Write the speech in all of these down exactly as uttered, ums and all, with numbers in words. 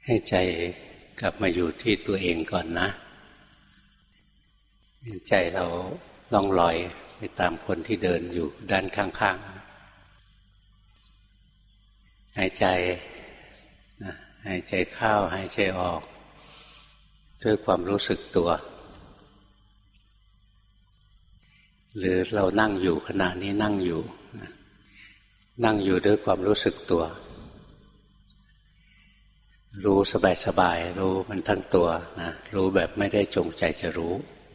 ให้ใจกลับมาอยู่ที่ตัวเองก่อนนะใจเราล่องลอยไปตามคนที่เดินอยู่ด้านข้างๆหายใจนะหายใจเข้าหายใจออกด้วยความรู้สึกตัวหรือเรานั่งอยู่ขณะนี้นั่งอยู่นั่งอยู่ด้วยความรู้สึกตัวรู้สบายๆรู้มันทั้งตัวนะรู้แบบไม่ได้จงใจจะรู้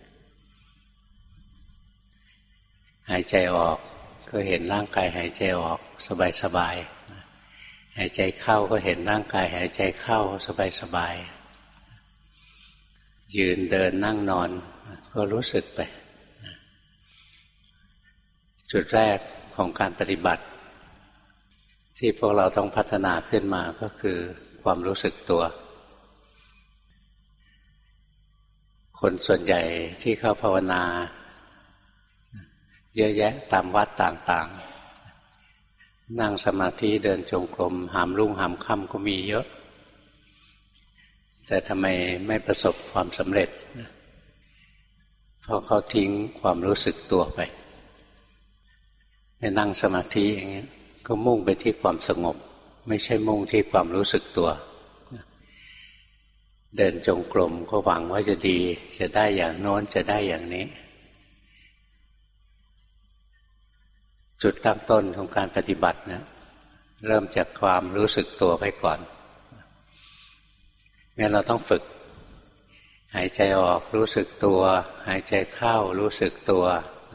หายใจออกก็เห็นร่างกายหายใจออกสบายๆหายใจเข้าก็เห็นร่างกายหายใจเข้าสบายๆยืนเดินนั่งนอนก็รู้สึกไปจุดแรกของการปฏิบัติที่พวกเราต้องพัฒนาขึ้นมาก็คือความรู้สึกตัวคนส่วนใหญ่ที่เข้าภาวนาเยอะแยะตามวัดต่างๆนั่งสมาธิเดินจงกรมหามรุ่งหามค่ำก็มีเยอะแต่ทำไมไม่ประสบความสำเร็จเพราะเขาทิ้งความรู้สึกตัวไปไปนั่งสมาธิอย่างนี้ก็มุ่งไปที่ความสงบไม่ใช่มุ่งที่ความรู้สึกตัวเดินจงกรมก็หวังว่าจะดีจะได้อย่างโน้นจะได้อย่างนี้จุดตั้งต้นของการปฏิบัตินะเริ่มจากความรู้สึกตัวไปก่อนงั้นเราต้องฝึกหายใจออกรู้สึกตัวหายใจเข้ารู้สึกตัว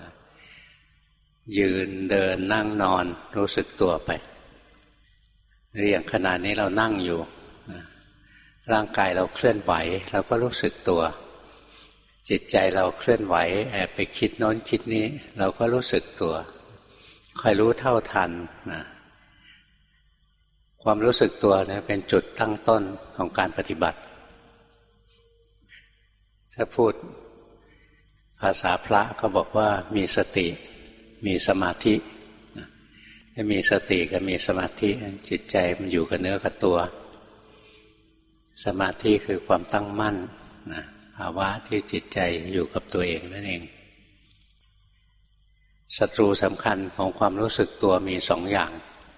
ยืนเดินนั่งนอนรู้สึกตัวไปหรืออย่างขณะนี้เรานั่งอยู่ร่างกายเราเคลื่อนไหวเราก็รู้สึกตัวจิตใจเราเคลื่อนไหวแอบไปคิดโน้นคิดนี้เราก็รู้สึกตัวคอยรู้เท่าทันนะความรู้สึกตัวเนี่ยเป็นจุดตั้งต้นของการปฏิบัติถ้าพูดภาษาพระก็บอกว่ามีสติมีสมาธิถ้ามีสติกับมีสมาธิจิตใจมันอยู่กับเนื้อกับตัวสมาธิคือความตั้งมั่นนะภาวะที่จิตใจอยู่กับตัวเองนั่นเองศัตรูสำคัญของความรู้สึกตัวมีสองอย่าง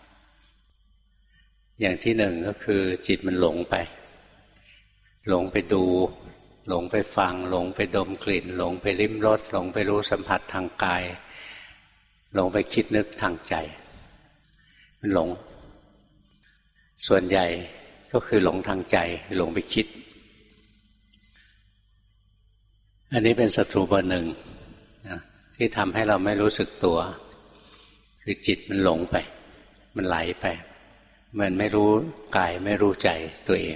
อย่างที่หนึ่งก็คือจิตมันหลงไปหลงไปดูหลงไปฟังหลงไปดมกลิ่นหลงไปลิ้มรสหลงไปรู้สัมผัสทางกายหลงไปคิดนึกทางใจมันหลงส่วนใหญ่ก็คือหลงทางใจหลงไปคิดอันนี้เป็นศัตรูเบอร์หนึ่งนะที่ทำให้เราไม่รู้สึกตัวคือจิตมันหลงไปมันไหลไปมันไม่รู้กายไม่รู้ใจตัวเอง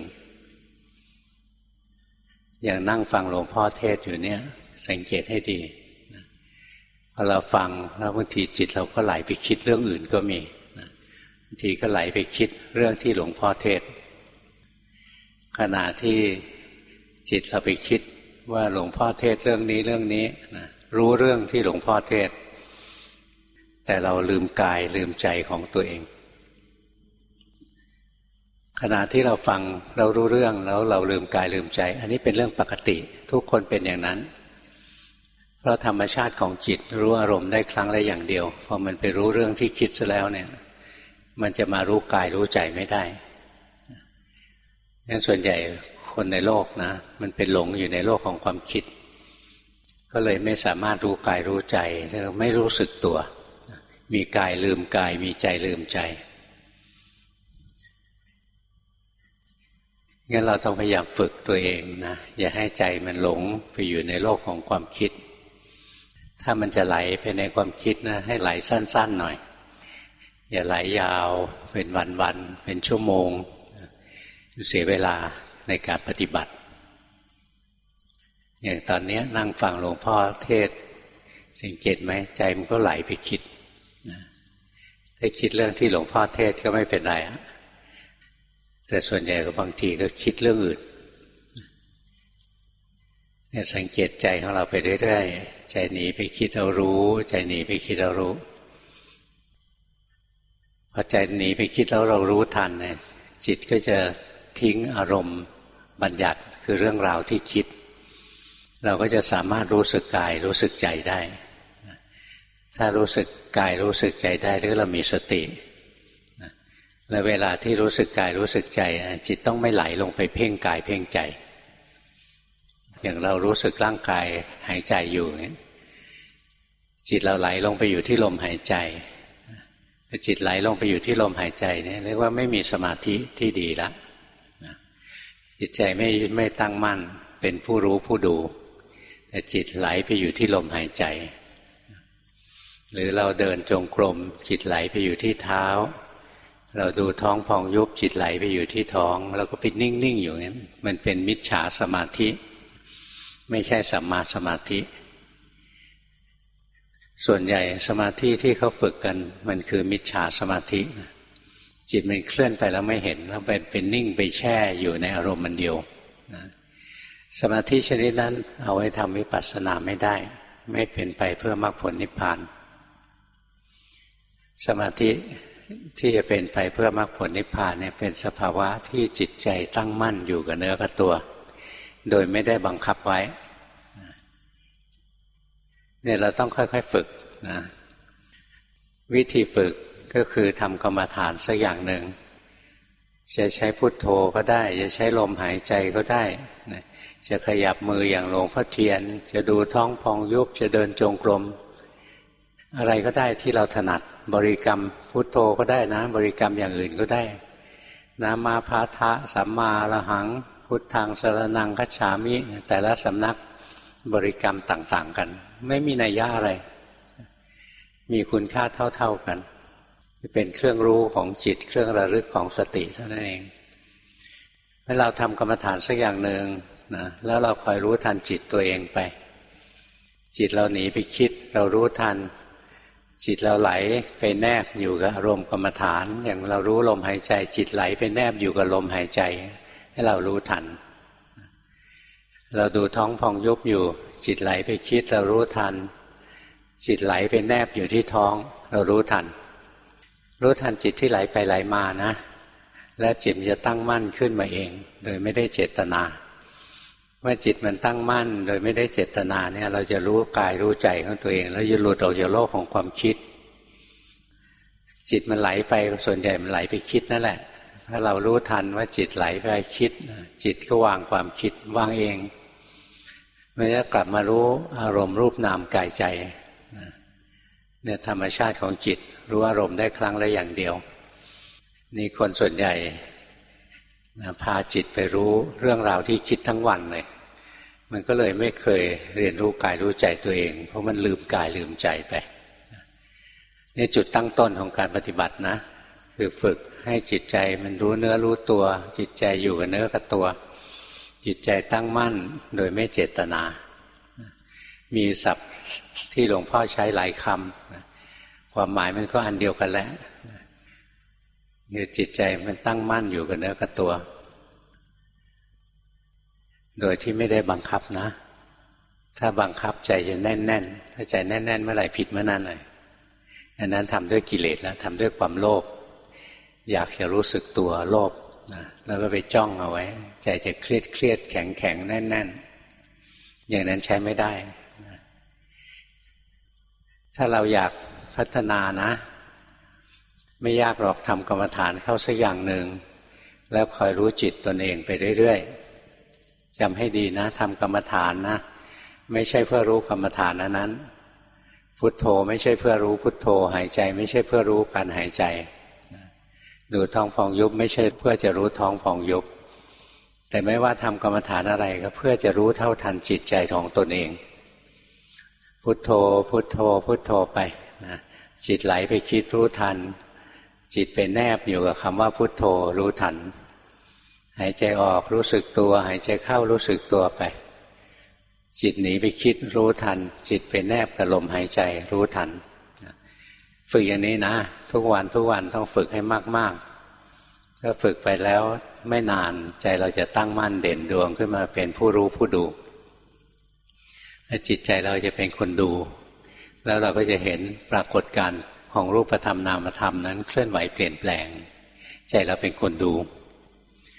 อย่างนั่งฟังหลวงพ่อเทศอยู่เนี่ยสังเกตให้ดีพอเราฟังแล้วบางทีจิตเราก็ไหลไปคิดเรื่องอื่นก็มีบางทีก็ไหลไปคิดเรื่องที่หลวงพ่อเทศขณะที่จิตเราไปคิดว่าหลวงพ่อเทศเรื่องนี้เรื่องนี้นะรู้เรื่องที่หลวงพ่อเทศแต่เราลืมกายลืมใจของตัวเองขณะที่เราฟังเรารู้เรื่องแล้วเราลืมกายลืมใจอันนี้เป็นเรื่องปกติทุกคนเป็นอย่างนั้นเพราะธรรมชาติของจิตรู้อารมณ์ได้ครั้งละอย่างเดียวพอมันไปรู้เรื่องที่คิดซะแล้วเนี่ยมันจะมารู้กายรู้ใจไม่ได้งั้นส่วนใหญ่คนในโลกนะมันเป็นหลงอยู่ในโลกของความคิดก็เลยไม่สามารถรู้กายรู้ใจไม่รู้สึกตัวมีกายลืมกายมีใจลืมใจงั้นเราต้องพยายามฝึกตัวเองนะอย่าให้ใจมันหลงไปอยู่ในโลกของความคิดถ้ามันจะไหลไปในความคิดนะให้ไหลสั้นๆหน่อยอย่าไหลยาวเป็นวันๆเป็นชั่วโมงเสียเวลาในการปฏิบัติอย่างตอนนี้นั่งฟังหลวงพ่อเทศสังเกตไหมใจมันก็ไหลไปคิดถ้าคิดเรื่องที่หลวงพ่อเทศก็ไม่เป็นไรแต่ส่วนใหญ่ก็บางทีก็คิดเรื่องอื่นเนี่ยสังเกตใจของเราไปเรื่อยๆใจหนีไปคิดเรารู้ใจหนีไปคิดเรารู้พอใจหนีไปคิดแล้วเรารู้ทันเนี่ยจิตก็จะทิ้งอารมณ์บัญญัติคือเรื่องราวที่คิดเราก็จะสามารถรู้สึกกายรู้สึกใจได้ถ้ารู้สึกกายรู้สึกใจได้หรือเรามีสติและเวลาที่รู้สึกกายรู้สึกใจจิตต้องไม่ไหลลงไปเพ่งกายเพ่งใจอย่างเรารู้สึกร่างกายหายใจอยู่จิตเราไหลลงไปอยู่ที่ลมหายใจจิตไหลลงไปอยู่ที่ลมหายใจเนี่ยเรียกว่าไม่มีสมาธิที่ดีละจิตใจไม่ไม่ตั้งมั่นเป็นผู้รู้ผู้ดูแต่จิตไหลไปอยู่ที่ลมหายใจหรือเราเดินจงกรมจิตไหลไปอยู่ที่เท้าเราดูท้องพองยุบจิตไหลไปอยู่ที่ท้องแล้วก็ไปนิ่งๆอยู่งั้นมันเป็นมิจฉาสมาธิไม่ใช่สัมมาสมาธิส่วนใหญ่สมาธิที่เขาฝึกกันมันคือมิจฉาสมาธิจิตมันเคลื่อนไปแล้วไม่เห็นแล้วเป็นเป็นนิ่งไปแช่อยู่ในอารมณ์มันเดียวสมาธิชนิดนั้นเอาไว้ทำวิปัสสนาไม่ได้ไม่เป็นไปเพื่อมรรคผลนิพพานสมาธิที่จะเป็นไปเพื่อมรรคผลนิพพานเนี่ยเป็นสภาวะที่จิตใจตั้งมั่นอยู่กับเนื้อกับตัวโดยไม่ได้บังคับไว้เนี่ยเราต้องค่อยๆฝึกนะวิธีฝึกก็คือทำกรรมฐานสักอย่างหนึ่งจะใช้พุทโธก็ได้จะใช้ลมหายใจก็ได้นะจะขยับมืออย่างหลวงพ่อเทียนจะดูท้องพองยุบจะเดินจงกรมอะไรก็ได้ที่เราถนัดบริกรรมพุทโธก็ได้นะบริกรรมอย่างอื่นก็ได้นามาพาทะสัมมาอรหังพุทธังสรณังคัจฉามิแต่ละสำนักบริกรรมต่างๆกันไม่มีนัยยะอะไรมีคุณค่าเท่าๆกันเป็นเครื่องรู้ของจิตเครื่องระลึกของสติเท่านั้นเองเมื่อเราทำกรรมฐานสักอย่างหนึ่งนะแล้วเราคอยรู้ทันจิตตัวเองไปจิตเราหนีไปคิดเรารู้ทันจิตเราไหลไปแนบอยู่กับอารมณ์กรรมฐานอย่างเรารู้ลมหายใจจิตไหลไปแนบอยู่กับลมหายใจให้เรารู้ทันเราดูท้องพองยุบอยู่จิตไหลไปคิดเรารู้ทันจิตไหลไปแนบอยู่ที่ท้องเรารู้ทันรู้ทันจิตที่ไหลไปไหลมานะและจิตมันจะตั้งมั่นขึ้นมาเองโดยไม่ได้เจตนาเมื่อจิตมันตั้งมั่นโดยไม่ได้เจตนาเนี่ยเราจะรู้กายรู้ใจของตัวเองแล้วจะหลุดออกจากโลกของความคิดจิตมันไหลไปส่วนใหญ่มันไหลไปคิดนั่นแหละถ้าเรารู้ทันว่าจิตไหลไปคิดจิตก็วางความคิดวางเองมันจะกลับมารู้อารมณ์รูปนามกายใจเนี่ยธรรมชาติของจิตรู้อารมณ์ได้ครั้งละอย่างเดียวนี่คนส่วนใหญ่พาจิตไปรู้เรื่องราวที่คิดทั้งวันเลยมันก็เลยไม่เคยเรียนรู้กายรู้ใจตัวเองเพราะมันลืมกายลืมใจไปนี่จุดตั้งต้นของการปฏิบัตินะคือฝึกให้จิตใจมันรู้เนื้อรู้ตัวจิตใจอยู่กับเนื้อกับตัวจิตใจตั้งมั่นโดยไม่เจตนามีศัพท์ที่หลวงพ่อใช้หลายคำความหมายมันก็อันเดียวกันแหละคือจิตใจมันตั้งมั่นอยู่กับเนื้อกับตัวโดยที่ไม่ได้บังคับนะถ้าบังคับใจจะแน่นๆถ้าใจแน่นๆเมื่อไหร่ผิดเมื่อนั้นเลยอันนั้นทำด้วยกิเลสแล้วทำด้วยความโลภอยากจะรู้สึกตัวโลภนะแล้วก็ไปจ้องเอาไว้ใจจะเครียดเครียดแข็งแข็งแน่นแน่นอย่างนั้นใช้ไม่ได้นะถ้าเราอยากพัฒนานะไม่ยากหรอกทำกรรมฐานเข้าสักอย่างหนึ่งแล้วคอยรู้จิตตนเองไปเรื่อยๆจำให้ดีนะทำกรรมฐานนะไม่ใช่เพื่อรู้กรรมฐานนั้นนั้นพุทโธไม่ใช่เพื่อรู้พุทโธหายใจไม่ใช่เพื่อรู้การหายใจดูท้องพองยุบไม่ใช่เพื่อจะรู้ท้องพองยุบแต่ไม่ว่าทำกรรมฐานอะไรก็เพื่อจะรู้เท่าทันจิตใจของตนเองพุทโธพุทโธพุทโธไปนะจิตไหลไปคิดรู้ทันจิตไปแนบอยู่กับคำว่าพุทโธรู้ทันหายใจออกรู้สึกตัวหายใจเข้ารู้สึกตัวไปจิตหนีไปคิดรู้ทันจิตไปแนบกับลมหายใจรู้ทันฝึกอย่างนี้นะทุกวันทุกวันต้องฝึกให้มากๆถ้าฝึกไปแล้วไม่นานใจเราจะตั้งมั่นเด่นดวงขึ้นมาเป็นผู้รู้ผู้ดูจิตใจเราจะเป็นคนดูแล้วเราก็จะเห็นปรากฏการณ์ของรูปธรรมนามธรรมนั้นเคลื่อนไหวเปลี่ยนแปลงใจเราเป็นคนดู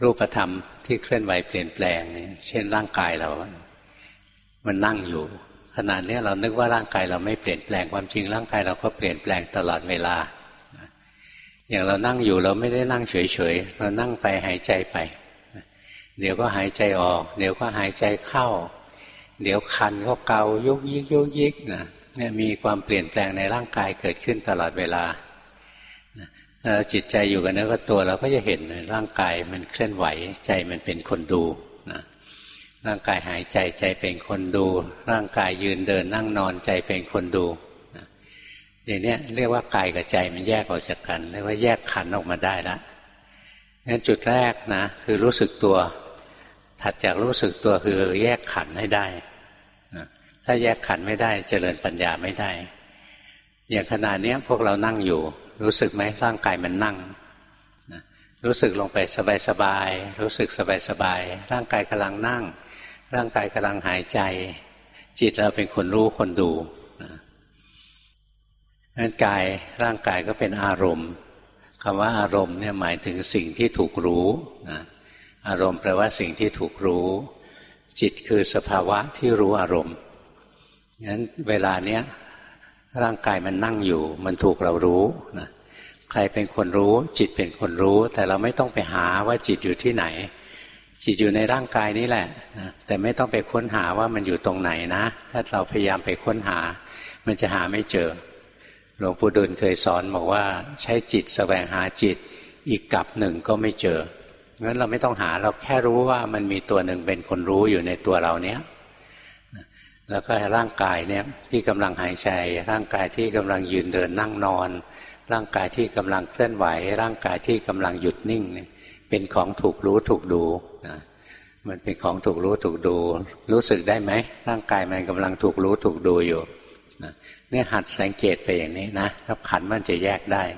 รูปธรรมที่เคลื่อนไหวเปลี่ยนแปลงเช่นร่างกายเรามันนั่งอยู่ขณะนี้เรานึกว่าร่างกายเราไม่เปลี่ยนแปลงความจริงร่างกายเราก็เปลี่ยนแปลงตลอดเวลาอย่างเรานั่งอยู่เราไม่ได้นั่งเฉยๆเรานั่งไปหายใจไปเดี๋ยวก็หายใจออกเดี๋ยวก็หายใจเข้าเดี๋ยวคันก็เกายุกยิกยุกยิกนะเนี่ยมีความเปลี่ยนแปลงในร่างกายเกิดขึ้นตลอดเวลาเราจิตใจอยู่กับเนื้อกับตัวเราก็จะเห็นร่างกายมันเคลื่อนไหวใจมันเป็นคนดูนะร่างกายหายใจใจเป็นคนดูร่างกายยืนเดินนั่งนอนใจเป็นคนดูนะอย่างนี้เรียกว่ากายกับใจมันแยกออกจากกันเรียกว่าแยกขันธ์ออกมาได้แล้วงั้นจุดแรกนะคือรู้สึกตัวถัดจากรู้สึกตัวคือแยกขันธ์ให้ได้นะถ้าแยกขันธ์ไม่ได้เจริญปัญญาไม่ได้อย่างขณะนี้พวกเรานั่งอยู่รู้สึกไหมร่างกายมันนั่งนะรู้สึกลงไปสบายๆรู้สึกสบายๆร่างกายกำลังนั่งร่างกายกำลังหายใจจิตเราเป็นคนรู้คนดูนะงั้นกายร่างกายก็เป็นอารมณ์คำว่าอารมณ์เนี่ยหมายถึงสิ่งที่ถูกรู้นะอารมณ์แปลว่าสิ่งที่ถูกรู้จิตคือสภาวะที่รู้อารมณ์งั้นเวลาเนี้ยร่างกายมันนั่งอยู่มันถูกเรารู้นะใครเป็นคนรู้จิตเป็นคนรู้แต่เราไม่ต้องไปหาว่าจิตอยู่ที่ไหนจิตอยู่ในร่างกายนี้แหละนะแต่ไม่ต้องไปค้นหาว่ามันอยู่ตรงไหนนะถ้าเราพยายามไปค้นหามันจะหาไม่เจอหลวงปู่ดูลย์เคยสอนบอกว่าใช้จิตแสวงหาจิตอีกกับหนึ่งก็ไม่เจองั้นเราไม่ต้องหาเราแค่รู้ว่ามันมีตัวหนึ่งเป็นคนรู้อยู่ในตัวเราเนี้ยแล้วก็ร่างกายเนี่ยที่กำลังหายใจร่างกายที่กำลังยืนเดินนั่งนอนร่างกายที่กำลังเคลื่อนไหวร่างกายที่กำลังหยุดนิ่งเนี่ยเป็นของถูกรู้ถูกดูนะมันเป็นของถูกรู้ถูกดูรู้สึกได้ไหมร่างกายมันกำลังถูกรู้ถูกดูอยู่นะเนี่ยหัดสังเกตไปอย่างนี้นะแล้วขันธ์มันจะแยกได้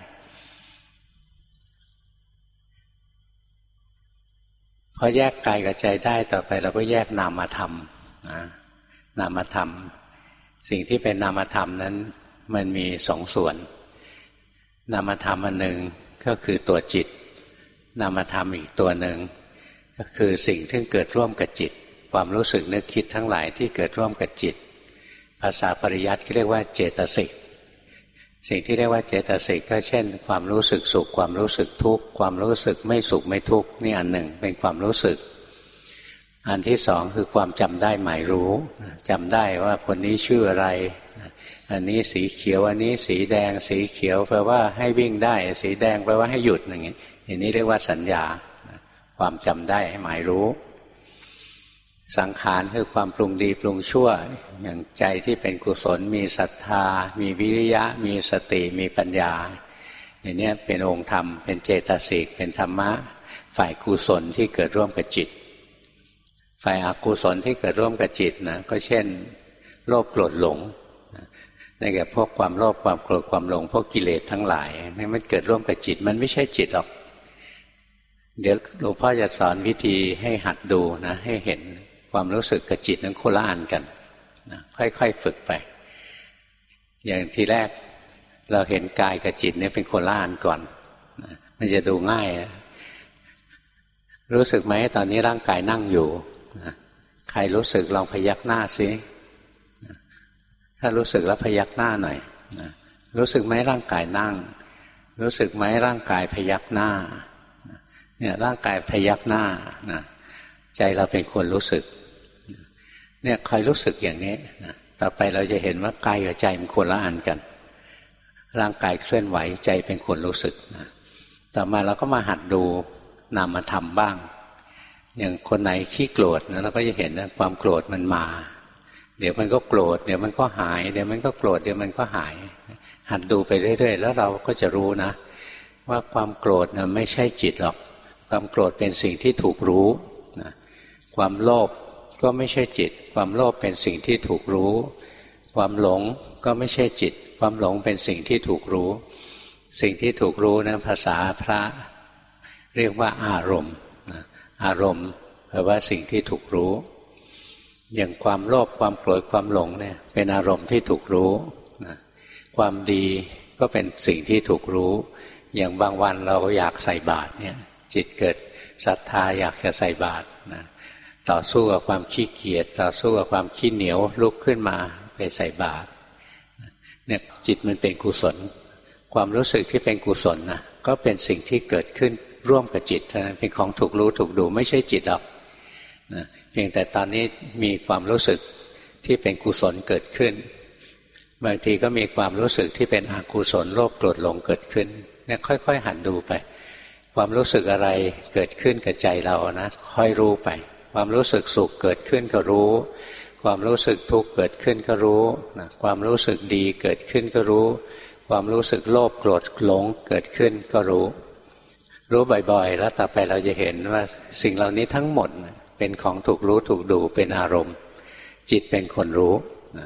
พอแยกกายกับใจได้ต่อไปเราก็แยกนามธรรมนะนามธรรมสิ่งที่เป็นนามธรรมนั้นมันมีสองส่วนนามธรรมอันหนึ่งก็คือตัวจิตนามธรรมอีกตัวหนึ่งก็คือสิ่งที่เกิดร่วมกับจิตความรู้สึกนึกคิดทั้งหลายที่เกิดร่วมกับจิตภาษาปริยัติเรียกว่าเจตสิกสิ่งที่เรียกว่าเจตสิกก็เช่นความรู้สึกสุขความรู้สึกทุกข์ความรู้สึกไม่สุขไม่ทุกข์นี่อันหนึ่งเป็นความรู้สึกอันที่สองคือความจำได้หมายรู้จำได้ว่าคนนี้ชื่ออะไรอันนี้สีเขียวอันนี้สีแดงสีเขียวแปลว่าให้วิ่งได้สีแดงแปลว่าให้หยุดอย่างนี้อย่างนี้เรียกว่าสัญญาความจำได้หมายรู้สังขารคือความปรุงดีปรุงชั่วอย่างใจที่เป็นกุศลมีศรัทธามีวิริยะมีสติมีปัญญาอย่างนี้เป็นองค์ธรรมเป็นเจตสิกเป็นธรรมะฝ่ายกุศลที่เกิดร่วมกับจิตฝ่ายอกุศลที่เกิดร่วมกับจิตนะก็เช่นโลภโกรธหลงนั่นแก่พวกความโลภความโกรธความหลงพวกกิเลสทั้งหลายนี่มันเกิดร่วมกับจิตมันไม่ใช่จิตหรอกเดี๋ยวหลวงพ่อจะสอนวิธีให้หัดดูนะให้เห็นความรู้สึกกับจิตนั้นคนละอันกันนะค่อยๆฝึกไปอย่างทีแรกเราเห็นกายกับจิตเนี่ยเป็นคนละอันก่อนนะมันจะดูง่ายรู้สึกไหมตอนนี้ร่างกายนั่งอยู่นะใครรู้สึกลองพยักหน้าสินะถ้ารู้สึกแล้วพยักหน้าหน่อยนะรู้สึกไหมร่างกายนั่งรู้สึกไหมร่างกายพยักหน้าเนี่ยร่างกายพยักหน้านะใจเราเป็นคนรู้สึกเนี่ยคอยรู้สึกอย่างนี้นะต่อไปเราจะเห็นว่ากายกับใจมันคนละอันกันร่างกายเคลื่อนไหวใจเป็นคนรู้สึกนะต่อมาเราก็มาหัดดูนามธรรมบ้างอย่างคนไหนขี้โกรธนะเราก็จะเห็นนะความโกรธมันมาเดี๋ยวมันก็โกรธเดี๋ยวมันก็หายเดี๋ยวมันก็โกรธเดี๋ยวมันก็หายหัดดูไปเรื่อยๆแล้วเราก็จะรู้นะว่าความโกรธนะไม่ใช่จิตหรอกความโกรธเป็นสิ่งที่ถูกรู้นะความโลภก็ไม่ใช่จิตความโลภเป็นสิ่งที่ถูกรู้ความหลงก็ไม่ใช่จิตความหลงเป็นสิ่งที่ถูกรู้สิ่งที่ถูกรู้นะภาษาพระเรียกว่าอารมณ์อารมณ์แปลว่าสิ่งที่ถูกรู้อย่างความโลภความโกรธความหลงเนี่ยเป็นอารมณ์ที่ถูกรู้ความดีก็เป็นสิ่งที่ถูกรู้อย่างบางวันเราอยากใส่บาตรเนี่ยจิตเกิดศรัทธาอยากจะใส่บาตรนะต่อสู้กับความขี้เกียจต่อสู้กับความขี้เหนียวลุกขึ้นมาไปใส่บาตรเนี่ยจิตมันเป็นกุศลความรู้สึกที่เป็นกุศลนะก็เป็นสิ่งที่เกิดขึ้นร่วมกับจิตเท่านั้นเป็นของถูกรู้ถูกดูไม่ใช่จิตหรอกนะเพียงแต่ตอนนี้มีความรู้สึกที่เป็นกุศลเกิดขึ้นบางทีก็มีความรู้สึกที่เป็นอกุศลโลภโกรธหลงเกิดขึ้นเนี่ยค่อยๆหันดูไปความรู้สึกอะไรเกิดขึ้นกับใจเรานะค่อยรู้ไปความรู้สึกสุขเกิดขึ้นก็รู้ความรู้สึกทุกข์เกิดขึ้นก็รู้นะความรู้สึกดีเกิดขึ้นก็รู้ความรู้สึกโลภโกรธหลงเกิดขึ้นก็รู้รู้บ่อยๆแล้วต่อไปเราจะเห็นว่าสิ่งเหล่านี้ทั้งหมดเป็นของถูกรู้ถูกดูเป็นอารมณ์จิตเป็นคนรู้นะ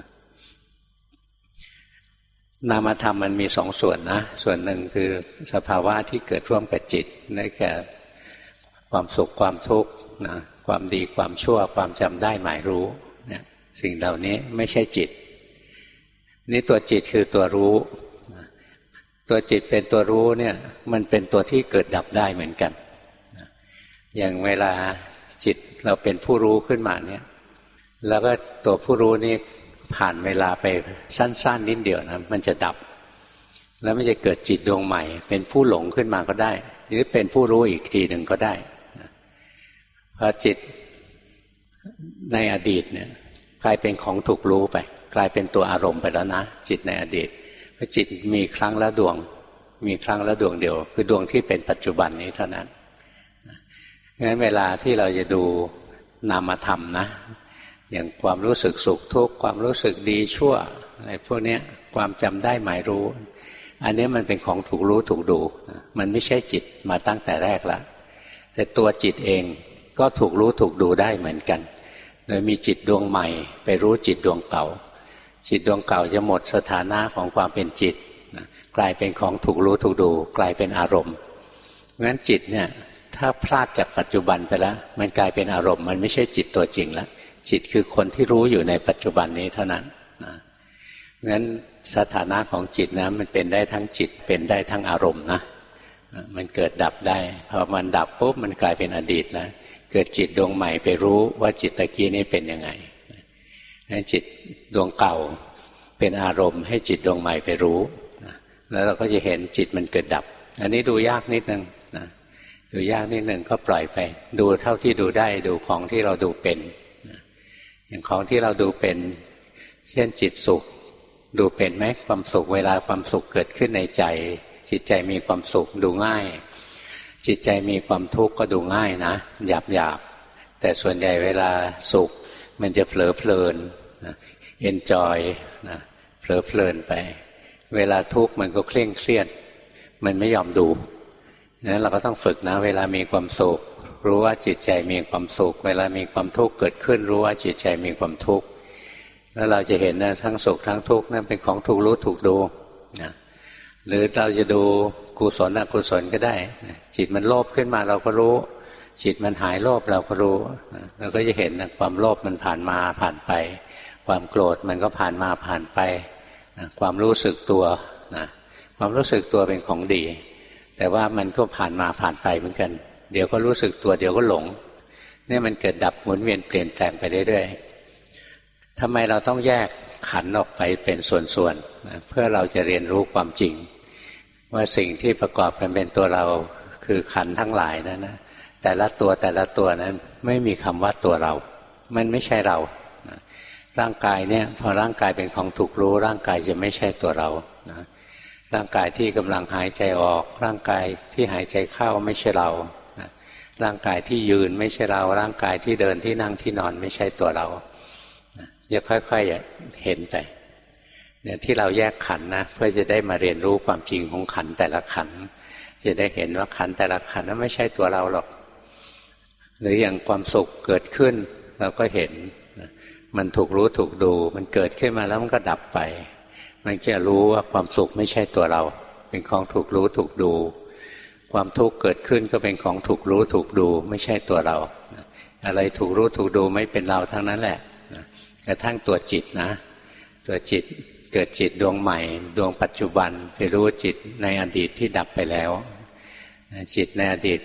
นามธรรมมันมีสองส่วนนะส่วนหนึ่งคือสภาวะที่เกิดร่วมกับจิตได้แก่ความสุขความทุกข์นะความดีความชั่วความจำได้หมายรู้เนี่ยสิ่งเหล่านี้ไม่ใช่จิตนี่ตัวจิตคือตัวรู้ตัวจิตเป็นตัวรู้เนี่ยมันเป็นตัวที่เกิดดับได้เหมือนกันอย่างเวลาจิตเราเป็นผู้รู้ขึ้นมาเนี่ยแล้วก็ตัวผู้รู้นี่ผ่านเวลาไปสั้นๆนิดเดียวนะมันจะดับแล้วมันจะเกิดจิตดวงใหม่เป็นผู้หลงขึ้นมาก็ได้หรือเป็นผู้รู้อีกทีหนึ่งก็ได้พอจิตในอดีตเนี่ยกลายเป็นของถูกรู้ไปกลายเป็นตัวอารมณ์ไปแล้วนะจิตในอดีตเพราะจิตมีครั้งละดวงมีครั้งละดวงเดียวคือดวงที่เป็นปัจจุบันนี้เท่านั้นงั้นเวลาที่เราจะดูนามธรรมนะอย่างความรู้สึกสุขทุกข์ความรู้สึกดีชั่วอะไรพวกนี้ความจำได้หมายรู้อันนี้มันเป็นของถูกรู้ถูกดูมันไม่ใช่จิตมาตั้งแต่แรกแล้วแต่ตัวจิตเองก็ถูกรู้ถูกดูได้เหมือนกันโดยมีจิตดวงใหม่ไปรู้จิตดวงเก่าจิตดวงเก่าจะหมดสถานะของความเป็นจิตกลายเป็นของถูกรู้ถูกดูกลายเป็นอารมณ์งั้นจิตเนี่ยถ้าพลาดจากปัจจุบันไปแล้วมันกลายเป็นอารมณ์มันไม่ใช่จิตตัวจริงแล้วจิตคือคนที่รู้อยู่ในปัจจุบันนี้เท่านั้นนะงั้นสถานะของจิตนะมันเป็นได้ทั้งจิตเป็นได้ทั้งอารมณ์นะมันเกิดดับได้พอมันดับปุ๊บมันกลายเป็นอดีตแล้วเกิดจิตดวงใหม่ไปรู้ว่าจิตตะกี้นี้เป็นยังไงงั้นจิตดวงเก่าเป็นอารมณ์ให้จิตดวงใหม่ไปรู้นะแล้วเราก็จะเห็นจิตมันเกิดดับอันนี้ดูยากนิดนึงนะดูยากนิดนึงก็ปล่อยไปดูเท่าที่ดูได้ดูของที่เราดูเป็นอย่างของที่เราดูเป็นเช่นจิตสุขดูเป็นไหมความสุขเวลาความสุขเกิดขึ้นในใจจิตใจมีความสุขดูง่ายจิตใจมีความทุกข์ก็ดูง่ายนะหยาบหยาบแต่ส่วนใหญ่เวลาสุขมันจะเผลอเพลินเอนจอยนะเผลอเพลินไปเวลาทุกข์มันก็เคร่งเครียดมันไม่ยอมดูนั้นเราก็ต้องฝึกนะเวลามีความสุขรู้ว่าจิตใจมีความสุขเวลามีความทุกข์เกิดขึ้นรู้ว่าจิตใจมีความทุกข์แล้วเราจะเห็นนะทั้งสุขทั้งทุกข์นั่นเป็นของถูกรู้ถูกดูนะหรือเราจะดูกุศลอกุศลก็ได้จิตมันโลภขึ้นมาเราก็รู้จิตมันหายโลภเราก็รู้เราก็จะเห็นนะความโลภมันผ่านมาผ่านไปความโกรธมันก็ผ่านมาผ่านไปนะความรู้สึกตัวนะความรู้สึกตัวเป็นของดีแต่ว่ามันก็ผ่านมาผ่านไปเหมือนกันเดี๋ยวก็รู้สึกตัวเดี๋ยวก็หลงนี่มันเกิดดับหมุนเวียนเปลี่ยนแปลงไปเรื่อยๆทำไมเราต้องแยกขันธ์ออกไปเป็นส่วนๆนะเพื่อเราจะเรียนรู้ความจริงว่าสิ่งที่ประกอบกันเป็นตัวเราคือขันธ์ทั้งหลายนั้นนะแต่ละตัวแต่ละตัวนั้นไม่มีคำว่าตัวเรามันไม่ใช่เรานะร่างกายเนี่ยพอร่างกายเป็นของถูกรู้ร่างกายจะไม่ใช่ตัวเรานะร่างกายที่กำลังหายใจออกร่างกายที่หายใจเข้าไม่ใช่เรานะร่างกายที่ยืนไม่ใช่เราร่างกายที่เดินที่นั่งที่นอนไม่ใช่ตัวเรานะจะค่อยๆเห็นไปเนี่ยที่เราแยกขันธ์นะเพื่อจะได้มาเรียนรู้ความจริงของขันธ์แต่ละขันธ์จะได้เห็นว่าขันธ์แต่ละขันธ์นั้นไม่ใช่ตัวเราหรอกหรืออย่างความสุขเกิดขึ้นเราก็เห็นมันถูกรู้ถูกดูมันเกิดขึ้นมาแล้วมันก็ดับไปมันจะรู้ว่าความสุขไม่ใช่ตัวเราเป็นของถูกรู้ถูกดูความทุกข์เกิดขึ้นก็เป็นของถูกรู้ถูกดูไม่ใช่ตัวเราอะไรถูกรู้ถูกดูไม่เป็นเราทั้งนั้นแหละกระทั่งตัวจิตนะตัวจิตเกิดจิตดวงใหม่ดวงปัจจุบันไปรู้จิตในอดีตที่ดับไปแล้วจิตในอดีต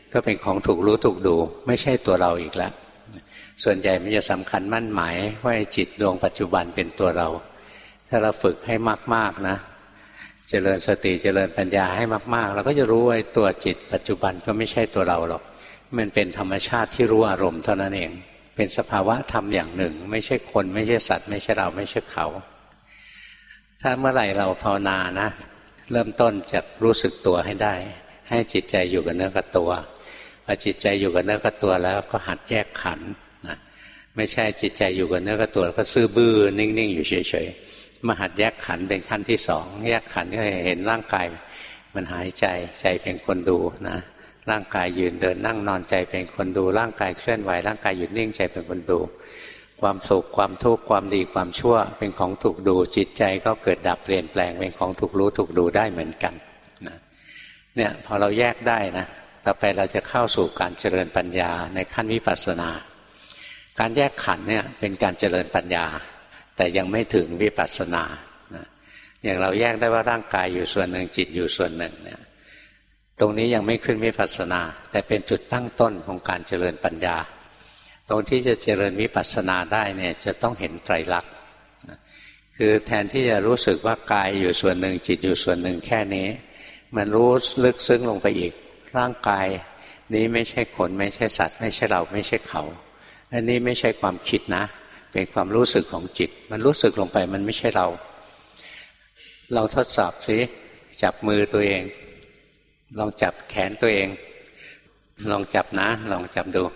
ก็เป็นของถูกรู้ถูกดูไม่ใช่ตัวเราอีกแล้วส่วนใหญ่มันจะสำคัญมั่นหมายว่าจิตดวงปัจจุบันเป็นตัวเราถ้าเราฝึกให้มากๆนะเจริญสติเจริญปัญญาให้มากๆเราก็จะรู้ว่าตัวจิตปัจจุบันก็ไม่ใช่ตัวเราหรอกมันเป็นธรรมชาติที่รู้อารมณ์เท่านั้นเองเป็นสภาวะธรรมอย่างหนึ่งไม่ใช่คนไม่ใช่สัตว์ไม่ใช่เราไม่ใช่เขาถ้าเมื่อไหร่เราภาวนานะเริ่มต้นจากรู้สึกตัวให้ได้ให้จิตใจอยู่กับเนื้อกับตัวพอจิตใจอยู่กับเนื้อกับตัวแล้วก็หัดแยกขันธ์นะไม่ใช่จิตใจอยู่กับเนื้อกับตัวแล้วก็ซื่อบื้อนิ่งๆอยู่เฉยๆมาหัดแยกขันธ์เป็นขั้นที่สองแยกขันธ์ก็เห็นร่างกายมันหายใจใจเป็นคนดูนะร่างกายยืนเดินนั่งนอนใจเป็นคนดูร่างกายเคลื่อนไหวร่างกายหยุดนิ่งใจเป็นคนดูความสุขความทุกข์ความดีความชั่วเป็นของถูกดูจิตใจก็เกิดดับเปลี่ยนแปลงเป็นของถูกรู้ถูกดูได้เหมือนกันนะเนี่ยพอเราแยกได้นะต่อไปเราจะเข้าสู่การเจริญปัญญาในขั้นวิปัสสนาการแยกขันธ์เนี่ยเป็นการเจริญปัญญาแต่ยังไม่ถึงวิปัสสนานะอย่างเราแยกได้ว่าร่างกายอยู่ส่วนหนึ่งจิตอยู่ส่วนหนึ่งเนี่ยตรงนี้ยังไม่ขึ้นวิปัสสนาแต่เป็นจุดตั้งต้นของการเจริญปัญญาตรงที่จะเจริญวิปัสสนาได้เนี่ยจะต้องเห็นไตรลักษณ์คือแทนที่จะรู้สึกว่ากายอยู่ส่วนหนึ่งจิตอยู่ส่วนหนึ่งแค่นี้มันรู้ลึกซึ้งลงไปอีกร่างกายนี้ไม่ใช่คนไม่ใช่สัตว์ไม่ใช่เราไม่ใช่เขาอันนี้ไม่ใช่ความคิดนะเป็นความรู้สึกของจิตมันรู้สึกลงไปมันไม่ใช่เราเราทดสอบสิจับมือตัวเองลองจับแขนตัวเองลองจับนะลองจับดู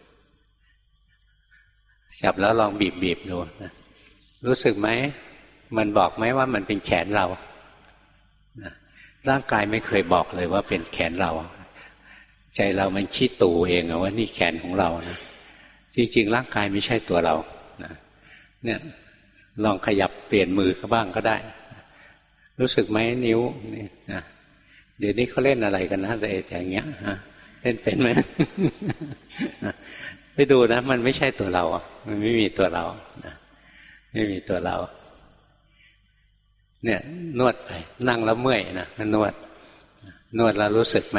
จับแล้วลองบีบบีบดูนะรู้สึกไหมมันบอกไหมว่ามันเป็นแขนเรานะร่างกายไม่เคยบอกเลยว่าเป็นแขนเราใจเรามันคิดตู่เองว่านี่แขนของเรานะจริงๆร่างกายไม่ใช่ตัวเรานะเนี่ยลองขยับเปลี่ยนมือเขาบ้างก็ได้รู้สึกไหมนิ้วนี่นะเดี๋ยวนี้เขาเล่นอะไรกันนะแต่อย่างเงี้ยฮะเล่นเป็นไหม ไปดูนะมันไม่ใช่ตัวเรามันไม่มีตัวเรานะไม่มีตัวเราเนี่ยนวดไปนั่งแล้วเมื่อยนะมันนวดนวดแล้วรู้สึกไหม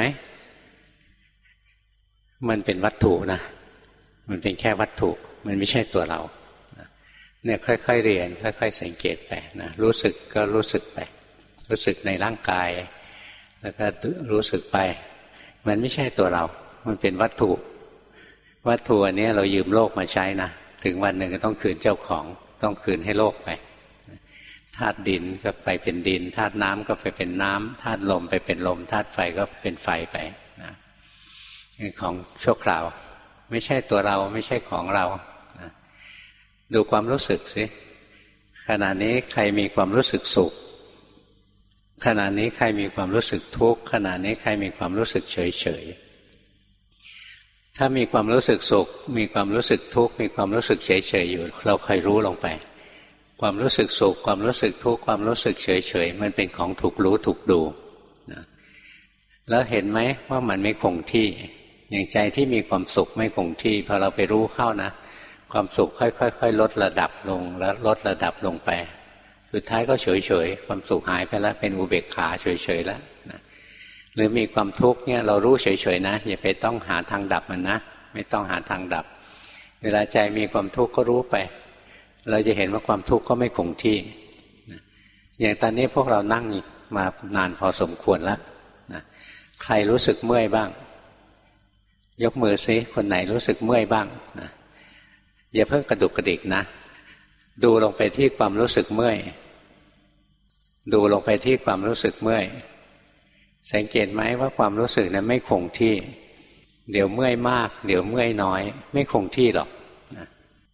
มันเป็นวัตถุนะมันเป็นแค่วัตถุมันไม่ใช่ตัวเราเนี่ยค่อยๆเรียนค่อยๆสังเกตไปนะรู้สึกก็รู้สึกไปรู้สึกในร่างกายแล้วก็รู้สึกไปมันไม่ใช่ตัวเรามันเป็นวัตถุวัตถุอันนี้เรายืมโลกมาใช้นะถึงวันหนึ่งก็ต้องคืนเจ้าของต้องคืนให้โลกไปธาตุดินก็ไปเป็นดินธาตุน้ำก็ไปเป็นน้ำธาตุลมไปเป็นลมธาตุไฟก็เป็นไฟไปนะของชั่วคราวไม่ใช่ตัวเราไม่ใช่ของเรานะดูความรู้สึกสิขณะนี้ใครมีความรู้สึกสุขขณะนี้ใครมีความรู้สึกทุกข์ขณะนี้ใครมีความรู้สึกเฉยเฉยถ้ามีความรู้สึกสุขมีความรู้สึกทุกข์มีความรู้สึกเฉยเฉยอยู่เราค่อยรู้ลงไปความรู้สึกสุขความรู้สึกทุกข์ความรู้สึกเฉยเฉยมันเป็นของถูกรู้ถูกดูนะแล้วเห็นไหมว่ามันไม่คงที่อย่างใจที่มีความสุขไม่คงที่พอเราไปรู้เข้านะความสุขค่อยๆลดระดับลงแล้วลดระดับลงไปสุดท้ายก็เฉยๆความสุขหายไปแล้วเป็นอุเบกขาเฉยๆแล้วนะหรือมีความทุกข์เนี่ยเรารู้เฉยๆนะอย่าไปต้องหาทางดับมันนะไม่ต้องหาทางดับเวลาใจมีความทุกข์ก็รู้ไปเราจะเห็นว่าความทุกข์ก็ไม่คงที่นะอย่างตอนนี้พวกเรานั่งมานานพอสมควรแล้วนะใครรู้สึกเมื่อยบ้างยกมือซิคนไหนรู้สึกเมื่อยบ้างนะอย่าเพิ่งกระดุกกระดิกนะดูลงไปที่ความรู้สึกเมื่อยดูลงไปที่ความรู้สึกเมื่อยสังเกตไหมว่าความรู้สึกนั้นไม่คงที่เดี๋ยวเมื่อยมากเดี๋ยวเมื่อยน้อยไม่คงที่หรอกนะ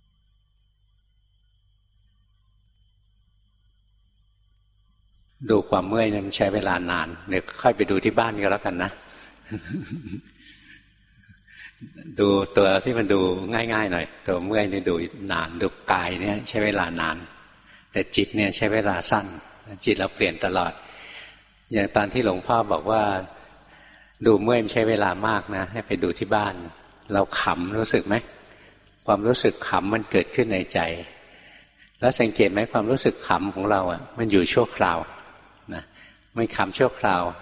ดูความเมื่อยนั้นใช้เวลานานเดี๋ยวค่อยไปดูที่บ้านก็แล้วกันนะ ดูตัวที่มันดูง่ายๆหน่อยตัวเมื่อยนี่ดูนานดูกายเนี่ยใช้เวลานานแต่จิตเนี่ยใช้เวลาสั้นจิตเราเปลี่ยนตลอดอย่างตอนที่หลวงพ่อบอกว่าดูเมื่อยมันใช้เวลามากนะให้ไปดูที่บ้านเราขำรู้สึกไหมความรู้สึกขำมันเกิดขึ้นในใจแล้วสังเกตไหมความรู้สึกขำของเราอ่ะมันอยู่ชั่วคราวนะมันขำชั่วคราว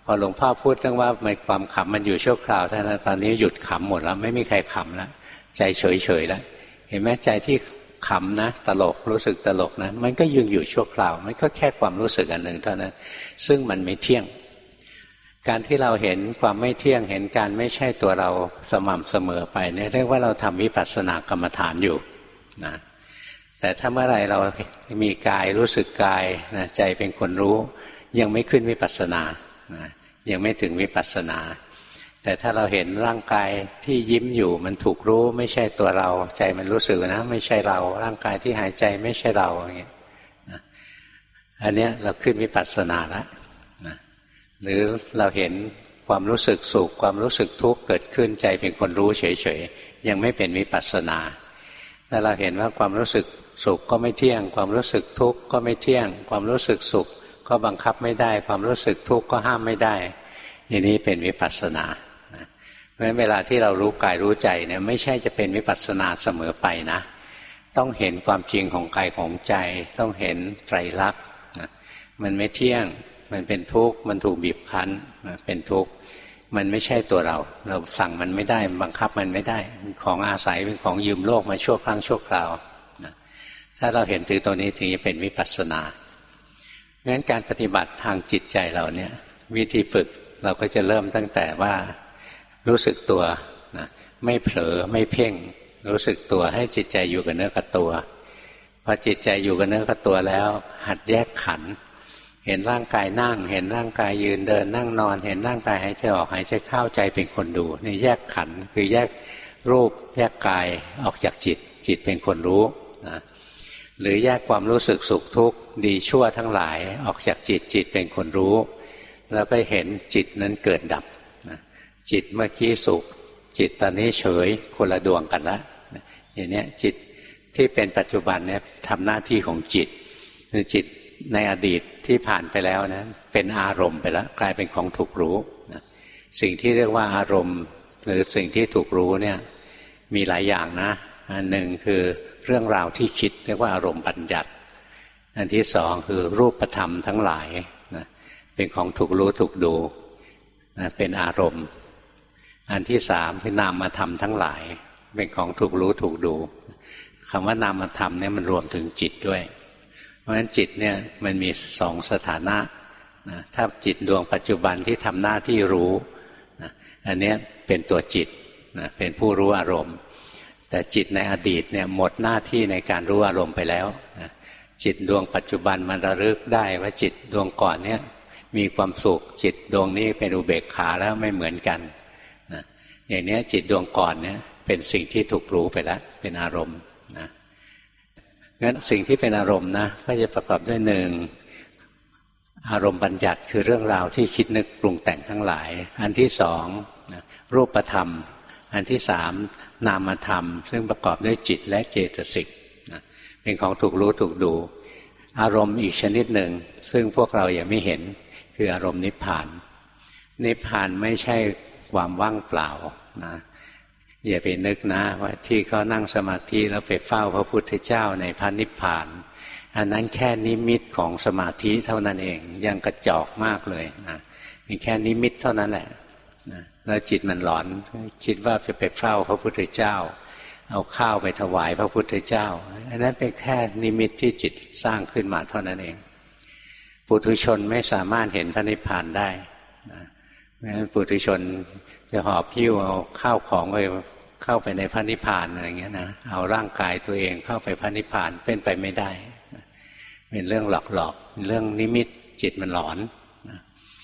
พอหลวงพ่อพูดเรื่องว่ามันความขำมันอยู่ชั่วคราวเท่านั้นตอนนี้หยุดขำหมดแล้วไม่มีใครขำแล้วใจเฉยๆแล้วเห็นไหมใจที่ขำนะตลกรู้สึกตลกนะมันก็ยืนอยู่ชั่วคราวมันก็แค่ความรู้สึกอันหนึ่งเท่านั้นซึ่งมันไม่เที่ยงการที่เราเห็นความไม่เที่ยงเห็นการไม่ใช่ตัวเราสม่ำเสมอไปเนี่ยเรียกว่าเราทำวิปัสสนากรรมฐานอยู่นะแต่ถ้าเมื่อไรเรามีกายรู้สึกกายนะใจเป็นคนรู้ยังไม่ขึ้นวิปัสสนานะยังไม่ถึงวิปัสสนาแต่ถ้าเราเห็นร่างกายที่ยิ้มอยู่มันถูกรู้ไม่ใช่ตัวเราใจมันรู้สึกนะไม่ใช่เราร่างกายที่หายใจไม่ใช่เราอย่างเงี้ยนะอันเนี้ยเราขึ้นวิปัสสนาแล้วนะหรือเราเห็นความรู้สึกสุขความรู้สึกทุกข์เกิดขึ้นใจเป็นคนรู้เฉยๆยังไม่เป็นวิปัสสนาถ้าเราเห็นว่าความรู้สึกสุขก็ไม่เที่ยงความรู้สึกทุกข์ก็ไม่เที่ยงความรู้สึกสุขก็บังคับไม่ได้ความรู้สึกทุกข์ก็ห้ามไม่ได้อย่างนี้เป็นวิปัสสนาเพราะฉะนั้นเวลาที่เรารู้กายรู้ใจเนี่ยไม่ใช่จะเป็นวิปัสสนาเสมอไปนะต้องเห็นความจริงของกายของใจต้องเห็นไตรลักษณ์นะมันไม่เที่ยงมันเป็นทุกข์มันถูกบีบคั้นนะเป็นทุกข์มันไม่ใช่ตัวเราเราสั่งมันไม่ได้บังคับมันไม่ได้เป็นของอาศัยเป็นของยืมโลกมาชั่วครั้งชั่วคราวนะถ้าเราเห็นถึงตัวนี้ถึงจะเป็นวิปัสสนางั้นการปฏิบัติทางจิตใจเราเนี่ยวิธีฝึกเราก็จะเริ่มตั้งแต่ว่ารู้สึกตัวนะไม่เผลอไม่เพ่งรู้สึกตัวให้จิตใจอยู่กับเนื้อกับตัวพอจิตใจอยู่กับเนื้อกับตัวแล้วหัดแยกขันธ์เห็นร่างกายนั่งเห็นร่างกายยืนเดินนั่งนอนเห็นร่างกายหายใจออกหายใจเข้าใจเป็นคนดูนี่แยกขันธ์คือแยกรูปแยกกายออกจากจิตจิตเป็นคนรู้นะหรือแยกความรู้สึกสุขทุกข์ดีชั่วทั้งหลายออกจากจิตจิตเป็นคนรู้แล้วก็เห็นจิตนั้นเกิดดับนะจิตเมื่อกี้สุขจิตตอนนี้เฉยคนละดวงกันละอย่างนี้จิตที่เป็นปัจจุบันเนี่ยทำหน้าที่ของจิตคือจิตในอดีตที่ผ่านไปแล้วนะเป็นอารมณ์ไปแล้วกลายเป็นของถูกรู้นะสิ่งที่เรียกว่าอารมณ์หรือสิ่งที่ถูกรู้เนี่ยมีหลายอย่างนะอันหนึ่งคือเรื่องราวที่คิดเรียกว่าอารมณ์บัญญัติอันที่สองคือรูปธรรมทั้งหลายนะเป็นของถูกรู้ถูกดูนะเป็นอารมณ์อันที่สามคือนามธรรมทั้งหลายเป็นของถูกรู้ถูกดูคำว่านามธรรมเนี่ยมันรวมถึงจิตด้วยเพราะฉะนั้นจิตเนี่ยมันมีสองสถานะนะถ้าจิตดวงปัจจุบันที่ทำหน้าที่รู้นะอันนี้เป็นตัวจิตนะเป็นผู้รู้อารมณ์แต่จิตในอดีตเนี่ยหมดหน้าที่ในการรู้อารมณ์ไปแล้วนะจิตดวงปัจจุบันมันระลึกได้ว่าจิตดวงก่อนเนี่ยมีความสุขจิตดวงนี้เป็นอุเบกขาแล้วไม่เหมือนกันนะอย่างนี้จิตดวงก่อนเนี่ยเป็นสิ่งที่ถูกรู้ไปแล้วเป็นอารมณ์นะงั้นสิ่งที่เป็นอารมณ์นะก็จะประกอบด้วยหนึ่งอารมณ์บัญญัติคือเรื่องราวที่คิดนึกปรุงแต่งทั้งหลายอันที่สองนะรูปธรรมอันที่สามนามธรรมซึ่งประกอบด้วยจิตและเจตสิกนะเป็นของถูกรู้ถูกดูอารมณ์อีกชนิดหนึ่งซึ่งพวกเรายังไม่เห็นคืออารมณ์นิพพานนิพพานไม่ใช่ความว่างเปล่านะอย่าไปนึกนะว่าที่เขานั่งสมาธิแล้วไปเฝ้าพระพุทธเจ้าในพระนิพพานอันนั้นแค่นิมิตของสมาธิเท่านั้นเองยังกระจอกมากเลยนะมีแค่นิมิตเท่านั้นแหละนะแล้วจิตมันหลอนคิดว่าจะไปเฝ้าพระพุทธเจ้าเอาข้าวไปถวายพระพุทธเจ้าอันนั้นเป็นแค่นิมิตที่จิตสร้างขึ้นมาเท่านั้นเองปุถุชนไม่สามารถเห็นพระนิพพานได้นะเพราะฉะนั้นปุถุชนจะหอบหิ้วเอาข้าวของไปเข้าไปในพระนิพพานอะไรเงี้ยนะเอาร่างกายตัวเองเข้าไปพระนิพพานเป็นไปไม่ได้เป็นเรื่องหลอกๆเป็นเรื่องนิมิตจิตมันหลอนนะ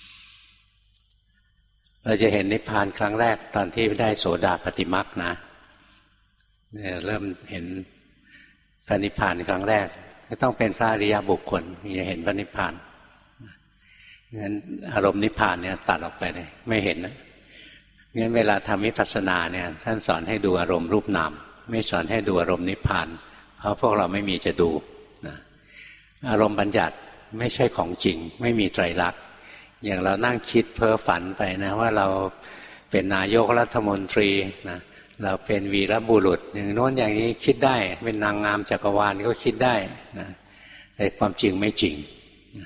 เราจะเห็นนิพพานครั้งแรกตอนที่ได้โสดาปัตติมรรคนะเนี่ยเริ่มเห็นพระนิพพานครั้งแรกก็ต้องเป็นพระอริยบุคคลที่จะเห็นพระนิพพานงั้นอารมณ์นิพพานเนี่ยตัดออกไปเลยไม่เห็นนะงั้นเวลาทำวิปัสสนาเนี่ยท่านสอนให้ดูอารมณ์รูปนามไม่สอนให้ดูอารมณ์นิพพานเพราะพวกเราไม่มีจะดูนะอารมณ์บัญญัติไม่ใช่ของจริงไม่มีไตรลักษณ์อย่างเรานั่งคิดเพ้อฝันไปนะว่าเราเป็นนายกรัฐมนตรีนะเราเป็นวีรบุรุษอย่างโน้นอย่างนี้คิดได้เป็นนางงามจักรวาลก็คิดได้นะแต่ความจริงไม่จริงนะ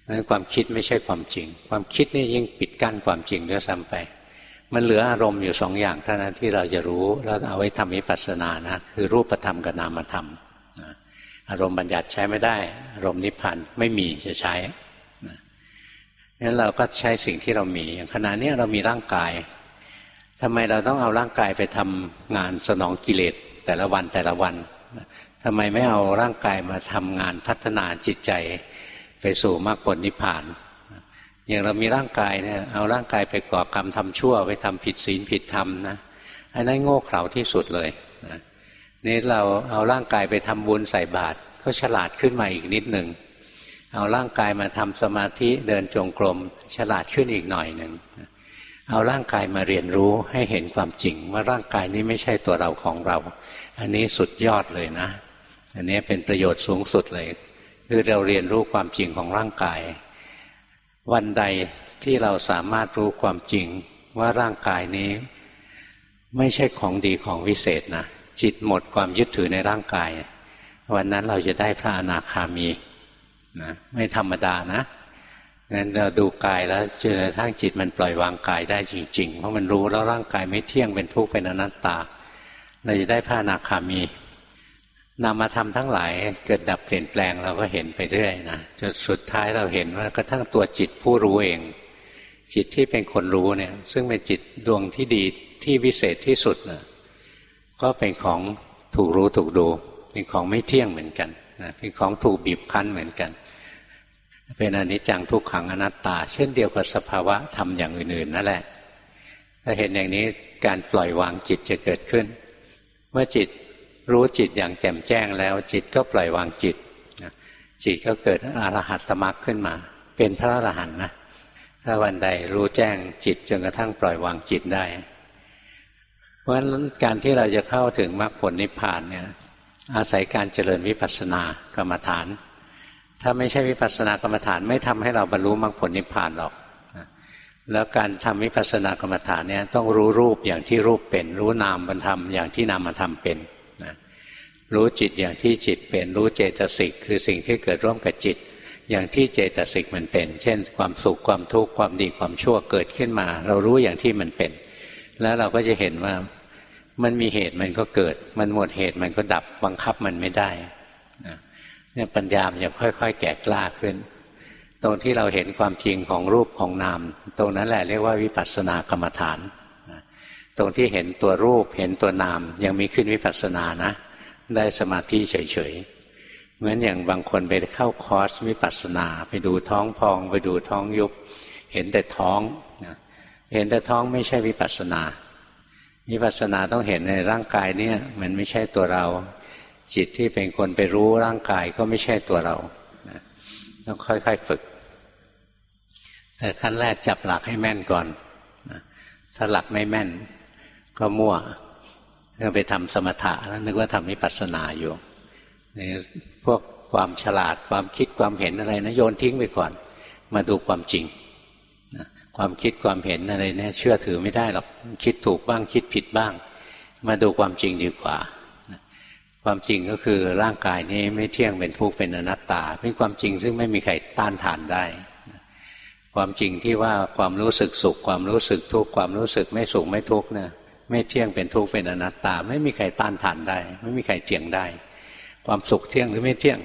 งั้นความคิดไม่ใช่ความจริงความคิดนี่ยิ่งปิดกั้นความจริงด้วยซ้ำไปมันเหลืออารมณ์อยู่สองอย่างเท่านั้นที่เราจะรู้แล้วเอาไว้ทำวิปัสสนานะคือรูปธรรมกับนามธรรมอารมณ์บัญญัติใช้ไม่ได้อารมณ์นิพพานไม่มีจะใช้งั้นเราก็ใช้สิ่งที่เรามีอย่างขณะนี้เรามีร่างกายทำไมเราต้องเอาร่างกายไปทำงานสนองกิเลสแต่ละวันแต่ละวันทำไมไม่เอาร่างกายมาทำงานพัฒนาจิตใจไปสู่มรรคผลนิพพานอย่างเรามีร่างกายเนี่ยเอาร่างกายไปก่อกรรมทำชั่วไปทำผิดศีลผิดธรรมนะอันนั้นโง่เขลาที่สุดเลยนะนี่เราเอาร่างกายไปทำบุญใส่บาตรก็ฉลาดขึ้นมาอีกนิดหนึ่งเอาร่างกายมาทำสมาธิเดินจงกรมฉลาดขึ้นอีกหน่อยหนึ่งเอาร่างกายมาเรียนรู้ให้เห็นความจริงว่าร่างกายนี้ไม่ใช่ตัวเราของเราอันนี้สุดยอดเลยนะอันนี้เป็นประโยชน์สูงสุดเลยคือเราเรียนรู้ความจริงของร่างกายวันใดที่เราสามารถรู้ความจริงว่าร่างกายนี้ไม่ใช่ของดีของวิเศษนะจิตหมดความยึดถือในร่างกายวันนั้นเราจะได้พระอนาคามีนะไม่ธรรมดานะงั้นเราดูกายแล้วจนกระทั่งจิตมันปล่อยวางกายได้จริงๆเพราะมันรู้แล้วร่างกายไม่เที่ยงเป็นทุกข์เป็นอนัตตาเราจะได้พระอนาคามีนามธรรมทั้งหลายเกิดดับเปลี่ยนแปลงเราก็เห็นไปเรื่อยนะจนสุดท้ายเราเห็นว่ากระทั่งตัวจิตผู้รู้เองจิตที่เป็นคนรู้เนี่ยซึ่งเป็นจิตดวงที่ดีที่วิเศษที่สุดนะก็เป็นของถูกรู้ถูกดูเป็นของไม่เที่ยงเหมือนกันนะเป็นของถูกบีบคั้นเหมือนกันเป็นอนิจจังทุกขังอนัตตาเช่นเดียวกับสภาวะธรรมอย่างอื่นๆนั่นแหละถ้าเห็นอย่างนี้การปล่อยวางจิตจะเกิดขึ้นเมื่อจิตรู้จิตอย่างแจ่มแจ้งแล้วจิตก็ปล่อยวางจิตจิตก็เกิดอรหัตตมรรคขึ้นมาเป็นพระอรหันต์นะถ้าวันใดรู้แจ้งจิตจนกระทั่งปล่อยวางจิตได้เพราะฉะนั้นการที่เราจะเข้าถึงมรรคผลนิพพานเนี่ยอาศัยการเจริญวิปัสสนากรรมฐานถ้าไม่ใช่วิปัสสนากรรมฐานไม่ทำให้เราบรรลุมรรคผลนิพพานหรอกแล้วการทำวิปัสสนากรรมฐานเนี่ยต้องรู้รูปอย่างที่รูปเป็นรู้นามธรรมอย่างที่นามธรรมเป็นรู้จิตอย่างที่จิตเป็นรู้เจตสิกคือสิ่งที่เกิดร่วมกับจิตอย่างที่เจตสิกมันเป็นเช่นความสุขความทุกข์ความดีความชั่วเกิดขึ้นมาเรารู้อย่างที่มันเป็นแล้วเราก็จะเห็นว่ามันมีเหตุมันก็เกิดมันหมดเหตุมันก็ดับบังคับมันไม่ได้เนี่ยปัญญามันจะค่อยๆแก่กล้าขึ้นตรงที่เราเห็นความจริงของรูปของนามตรงนั้นแหละเรียกว่าวิปัสสนากรรมฐานตรงที่เห็นตัวรูปเห็นตัวนามยังมีขึ้นวิปัสสนานะได้สมาธิเฉยๆเหมือนอย่างบางคนไปเข้าคอร์สวิปัสสนาไปดูท้องพองไปดูท้องยุบเห็นแต่ท้องเห็นแต่ท้องไม่ใช่วิปัสสนาวิปัสสนาต้องเห็นในร่างกายเนี่ยมันไม่ใช่ตัวเราจิตที่เป็นคนไปรู้ร่างกายก็ไม่ใช่ตัวเราต้องค่อยๆฝึกแต่ขั้นแรกจับหลักให้แม่นก่อนถ้าหลักไม่แม่นก็มั่วก็ไปทำสมถะแล้วนึกว่าทำวิปัสสนาอยู่นี่พวกความฉลาดความคิดความเห็นอะไรนะโยนทิ้งไปก่อนมาดูความจริงนะความคิดความเห็นอะไรเนี่ยเชื่อถือไม่ได้หรอกคิดถูกบ้างคิดผิดบ้างมาดูความจริงดีกว่านะความจริงก็คือร่างกายนี้ไม่เที่ยงเป็นทุกข์เป็นอนัตตาเป็นความจริงซึ่งไม่มีใครต้านทานได้นะความจริงที่ว่าความรู้สึกสุขความรู้สึกทุกข์ความรู้สึกไม่สุขไม่ทุกข์เนี่ยไม่เที่ยงเป็นทุกข์เป็นอนัตตาไม่มีใครต้านทานได้ไม่มีใครเถียงได้ความสุขเที่ยงหรือไม่เที่ยง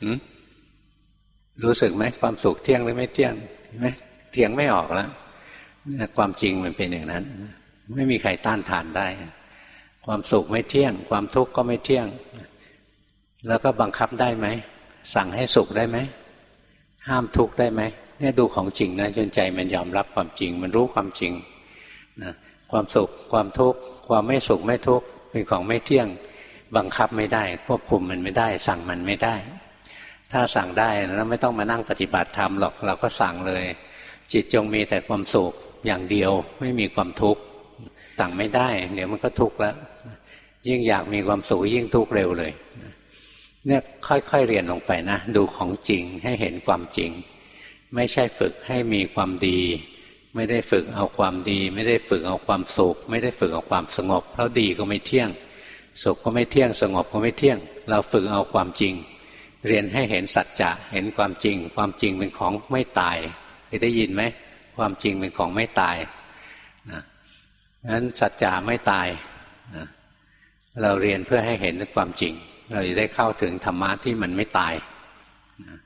รู้สึกไหมความสุขเที่ยงหรือไม่เที่ยงเห็นไหมเถียงไม่ออกแล้วความจริงมันเป็นอย่างนั้นไม่มีใครต้านทานได้ความสุขไม่เที่ยงความทุกข์ก็ไม่เที่ยงแล้วก็บังคับได้ไหมสั่งให้สุขได้ไหมห้ามทุกข์ได้ไหมเนี่ยดูของจริงนะจนใจมันยอมรับความจริงมันรู้ความจริงนะความสุขความทุกข์ความไม่สุขไม่ทุกข์เป็นของไม่เที่ยงบังคับไม่ได้ควบคุมมันไม่ได้สั่งมันไม่ได้ถ้าสั่งได้แล้วไม่ต้องมานั่งปฏิบัติธรรมหรอกเราก็สั่งเลยจิตจงมีแต่ความสุขอย่างเดียวไม่มีความทุกข์สั่งไม่ได้เดี๋ยวมันก็ทุกข์แล้วยิ่งอยากมีความสุขยิ่งทุกข์เร็วเลยเนี่ยค่อยๆเรียนลงไปนะดูของจริงให้เห็นความจริงไม่ใช่ฝึกให้มีความดีไม่ได้ฝึกเอาความดีไม่ได้ฝึกเอาความสุขไม่ได้ฝึกเอาความสงบเพราะดีก็ไม่เที่ยงสุขก็ไม่เที่ยงสงบก็ไม่เที่ยงเราฝึกเอาความจริงเรียนให้เห็นสัจจะเห็นความจริงความจริงเป็นของไม่ตายเคยได้ยินไหมความจริงเป็นของไม่ตายนะงั้นสัจจะไม่ตายนะเราเรียนเพื่อให้เห็นความจริงเราจะได้เข้าถึงธรรมะที่มันไม่ตายนะ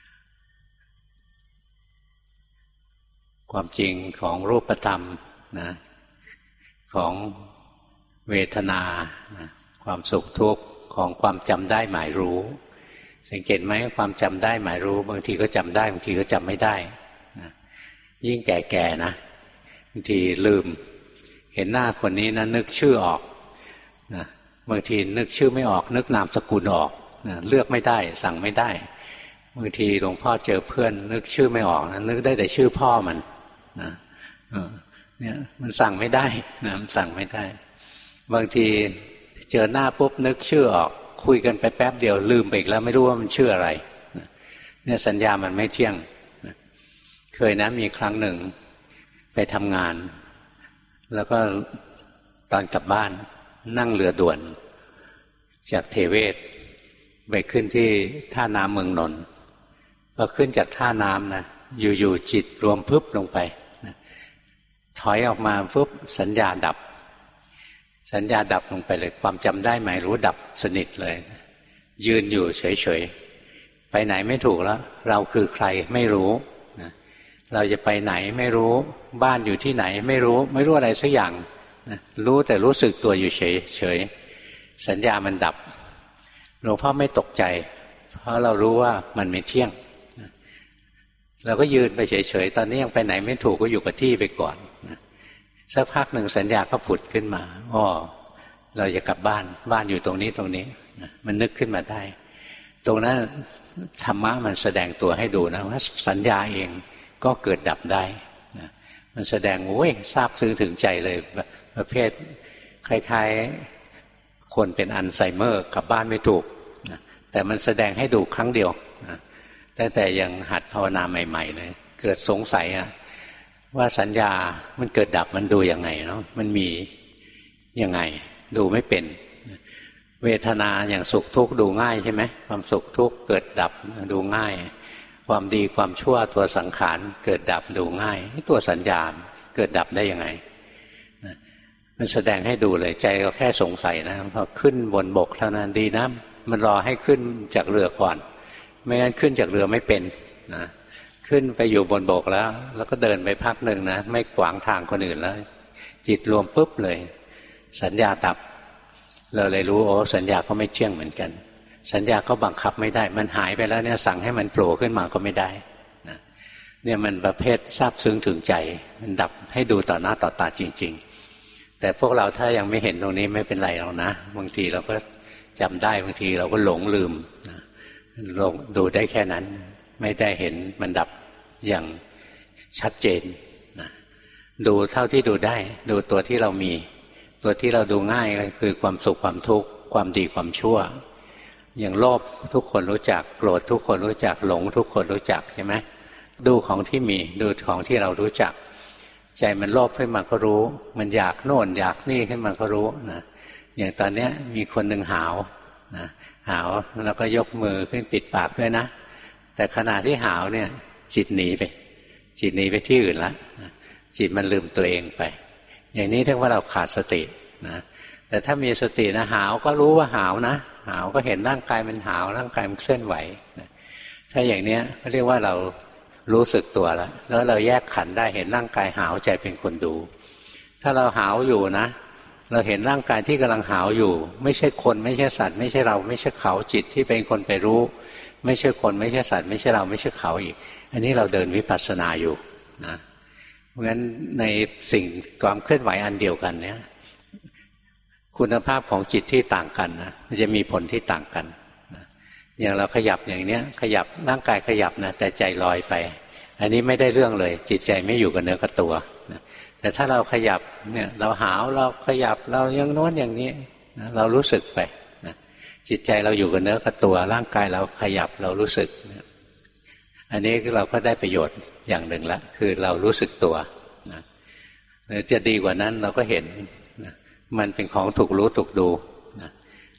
ความจริงของรูปธรรมนะของเวทนานะความสุขทุกข์ของความจำได้หมายรู้สังเกตไหมความจำได้หมายรู้บางทีก็จำได้บางทีก็จำไม่ได้นะยิ่งแก่ๆนะบางทีลืมเห็นหน้าคนนี้นะนึกชื่อออกนะบางทีนึกชื่อไม่ออกนึกนามสกุลออกนะเลือกไม่ได้สั่งไม่ได้บางทีหลวงพ่อเจอเพื่อนนึกชื่อไม่ออกนะนึกได้แต่ชื่อพ่อมันนะเนี่ยมันสั่งไม่ได้นะมันสั่งไม่ได้บางทีเจอหน้าปุ๊บนึกชื่อออกคุยกันไปแป๊บเดียวลืมไปอีกแล้วไม่รู้ว่ามันชื่ออะไรเนี่ยสัญญามันไม่เที่ยงเคยนะมีครั้งหนึ่งไปทำงานแล้วก็ตอนกลับบ้านนั่งเรือด่วนจากเทเวศไปขึ้นที่ท่าน้ำเมืองนนท์พอขึ้นจากท่าน้ำนะอยู่ๆจิตรวมพึบลงไปถอยออกมาปุ๊บสัญญาดับสัญญาดับลงไปเลยความจำได้หมายรู้ดับสนิทเลยยืนอยู่เฉยๆไปไหนไม่ถูกแล้วเราคือใครไม่รู้นะเราจะไปไหนไม่รู้บ้านอยู่ที่ไหนไม่รู้ไม่รู้อะไรสักอย่างนะรู้แต่รู้สึกตัวอยู่เฉยๆสัญญามันดับหลวงพ่อไม่ตกใจเพราะเรารู้ว่ามันไม่เที่ยงนะเราก็ยืนไปเฉยๆตอนนี้ยังไปไหนไม่ถูกก็อยู่กับที่ไปก่อนนะสักพักหนึ่งสัญญาก็ผุดขึ้นมาอ้อเราจะกลับบ้านบ้านอยู่ตรงนี้ตรงนี้นะมันนึกขึ้นมาได้ตรงนั้นธรรมะมันแสดงตัวให้ดูนะว่าสัญญาเองก็เกิดดับได้นะมันแสดงโอ้ยซาบซึ้งถึงใจเลยประเภทคล้ายๆคนเป็นอัลไซเมอร์กลับบ้านไม่ถูกนะแต่มันแสดงให้ดูครั้งเดียวนะแต่แต่ยังหัดภาวนาใหม่ๆเลยเกิดสงสัยอะว่าสัญญามันเกิดดับมันดูยังไงเนาะมันมียังไงดูไม่เป็นเวทนาอย่างสุขทุกข์ดูง่ายใช่ไหมความสุขทุกข์เกิดดับดูง่ายความดีความชั่วตัวสังขารเกิดดับดูง่ายตัวสัญญาเกิดดับได้ยังไงมันแสดงให้ดูเลยใจก็แค่สงสัยนะพอขึ้นบนบกเท่านั้นดีนะมันรอให้ขึ้นจากเรือก่อนไม่งั้นขึ้นจากเรือไม่เป็นนะขึ้นไปอยู่บนบกแล้วแล้วก็เดินไปพักหนึ่งนะไม่ขวางทางคนอื่นแล้วจิตรวมปุ๊บเลยสัญญาดับเราเลยรู้โอ้สัญญาก็ไม่เที่ยงเหมือนกันสัญญาก็บังคับไม่ได้มันหายไปแล้วเนี่ยสั่งให้มันโผล่ขึ้นมาก็ไม่ได้นะเนี่ยมันประเภทซาบซึ้งถึงใจมันดับให้ดูต่อหน้าต่อตาจริงๆแต่พวกเราถ้ายังไม่เห็นตรงนี้ไม่เป็นไรหรอกนะบางทีเราก็จำได้บางทีเราก็หลงลืมนะลงดูได้แค่นั้นไม่ได้เห็นมันดับอย่างชัดเจนนะดูเท่าที่ดูได้ดูตัวที่เรามีตัวที่เราดูง่ายก็คือความสุขความทุกข์ความดีความชั่วอย่างโลภทุกคนรู้จักโกรธทุกคนรู้จักหลงทุกคนรู้จักใช่ไหมดูของที่มีดูของที่เรารู้จักใจมันโลภขึ้นมาก็รู้มันอยากโน่นอยากนี่ขึ้นมาก็รู้นะอย่างตอนนี้มีคนหนึ่งหาวนะหาวแล้วก็ยกมือขึ้นปิดปากด้วยนะแต่ขณะที่หาวเนี่ยจิตหนีไปจิตหนีไปที่อื่นละจิตมันลืมตัวเองไปอย่างนี้เรียกว่าเราขาดสตินะแต่ถ้ามีสตินะหาวก็รู้ว่าหาวนะหาวก็เห็นร่างกายมันหาวร่างกายมันเคลื่อนไหวนะถ้าอย่างนี้เรียกว่าเรารู้สึกตัวแล้วแล้วเราแยกขันธ์ได้เห็นร่างกายหาวใจเป็นคนดูถ้าเราหาวอยู่นะเราเห็นร่างกายที่กำลังหาวอยู่ไม่ใช่คนไม่ใช่สัตว์ไม่ใช่เราไม่ใช่เขาจิตที่เป็นคนไปรู้ไม่ใช่คนไม่ใช่สัตว์ไม่ใช่เราไม่ใช่เขาอีกอันนี้เราเดินวิปัสสนาอยู่นะเพราะฉะนั้นในสิ่งความเคลื่อนไหวอันเดียวกันเนี่ยคุณภาพของจิตที่ต่างกันนะมันจะมีผลที่ต่างกันนะอย่างเราขยับอย่างเนี้ยขยับร่างกายขยับนะแต่ใจลอยไปอันนี้ไม่ได้เรื่องเลยจิตใจไม่อยู่กับเนื้อกับตัวนะแต่ถ้าเราขยับเนี่ยเราหาวเราขยับเราอย่างโน้นอย่างนี้นะเรารู้สึกไปนะจิตใจเราอยู่กับเนื้อกับตัวร่างกายเราขยับเรารู้สึกนะอันนี้เราก็ได้ประโยชน์อย่างหนึ่งละคือเรารู้สึกตัวนะหรือจะดีกว่านั้นเราก็เห็นนะมันเป็นของถูกรู้ถูกดูนะ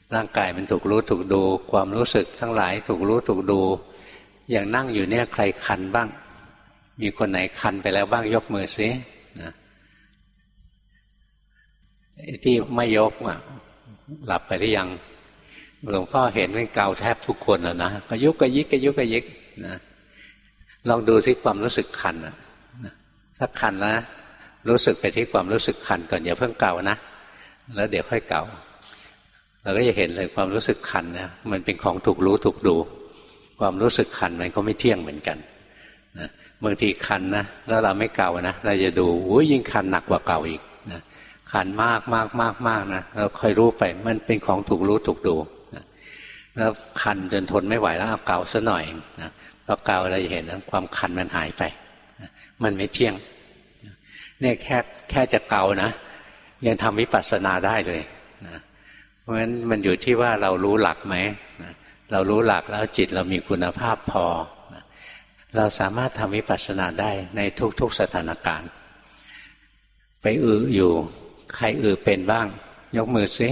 ร่างกายมันถูกรู้ถูกดูความรู้สึกทั้งหลายถูกรู้ถูกดูอย่างนั่งอยู่เนี่ยใครคันบ้างมีคนไหนคันไปแล้วบ้างยกมือสินะที่ไม่ยกอ่ะหลับไปหรือยังหลวงพ่อเห็นเป็นเกาแทบทุกคนแล้วนะก็ยุกกระยิกกระยุกกระยิกนะลองดูที่ความรู้สึกคันนะถ้าคันแล้วรู้สึกไปที่ความรู้สึกคันก่อนอย่าเพิ่งเกานะแล้วเดี๋ยวค่อยเกาเราก็จะเห็นเลยความรู้สึกคันนะมันเป็นของถูกรู้ถูกดูความรู้สึกคันมันก็ไม่เที่ยงเหมือนกันนะบางทีคันนะแล้วเราไม่เกานะเราจะดูโอ้ยยิ่งคันหนักกว่าเก่าอีกนะคันมากมากมากมากนะเราค่อยรู้ไปมันเป็นของถูกรู้ถูกดูนะแล้วคันจนทนไม่ไหวแล้วเอาเกาซะหน่อยนะพอเกาเราจะเห็นนะความคันมันหายไปนะมันไม่เที่ยงเนี่ยแค่แค่จะเกานะยังทำวิปัสสนาได้เลยนะเพราะฉะนั้นมันอยู่ที่ว่าเรารู้หลักไหมนะเรารู้หลักแล้วจิตเรามีคุณภาพพอนะเราสามารถทำวิปัสสนาได้ในทุกๆสถานการณ์ไปอืออยู่ใครอือเป็นบ้างยกมือสิ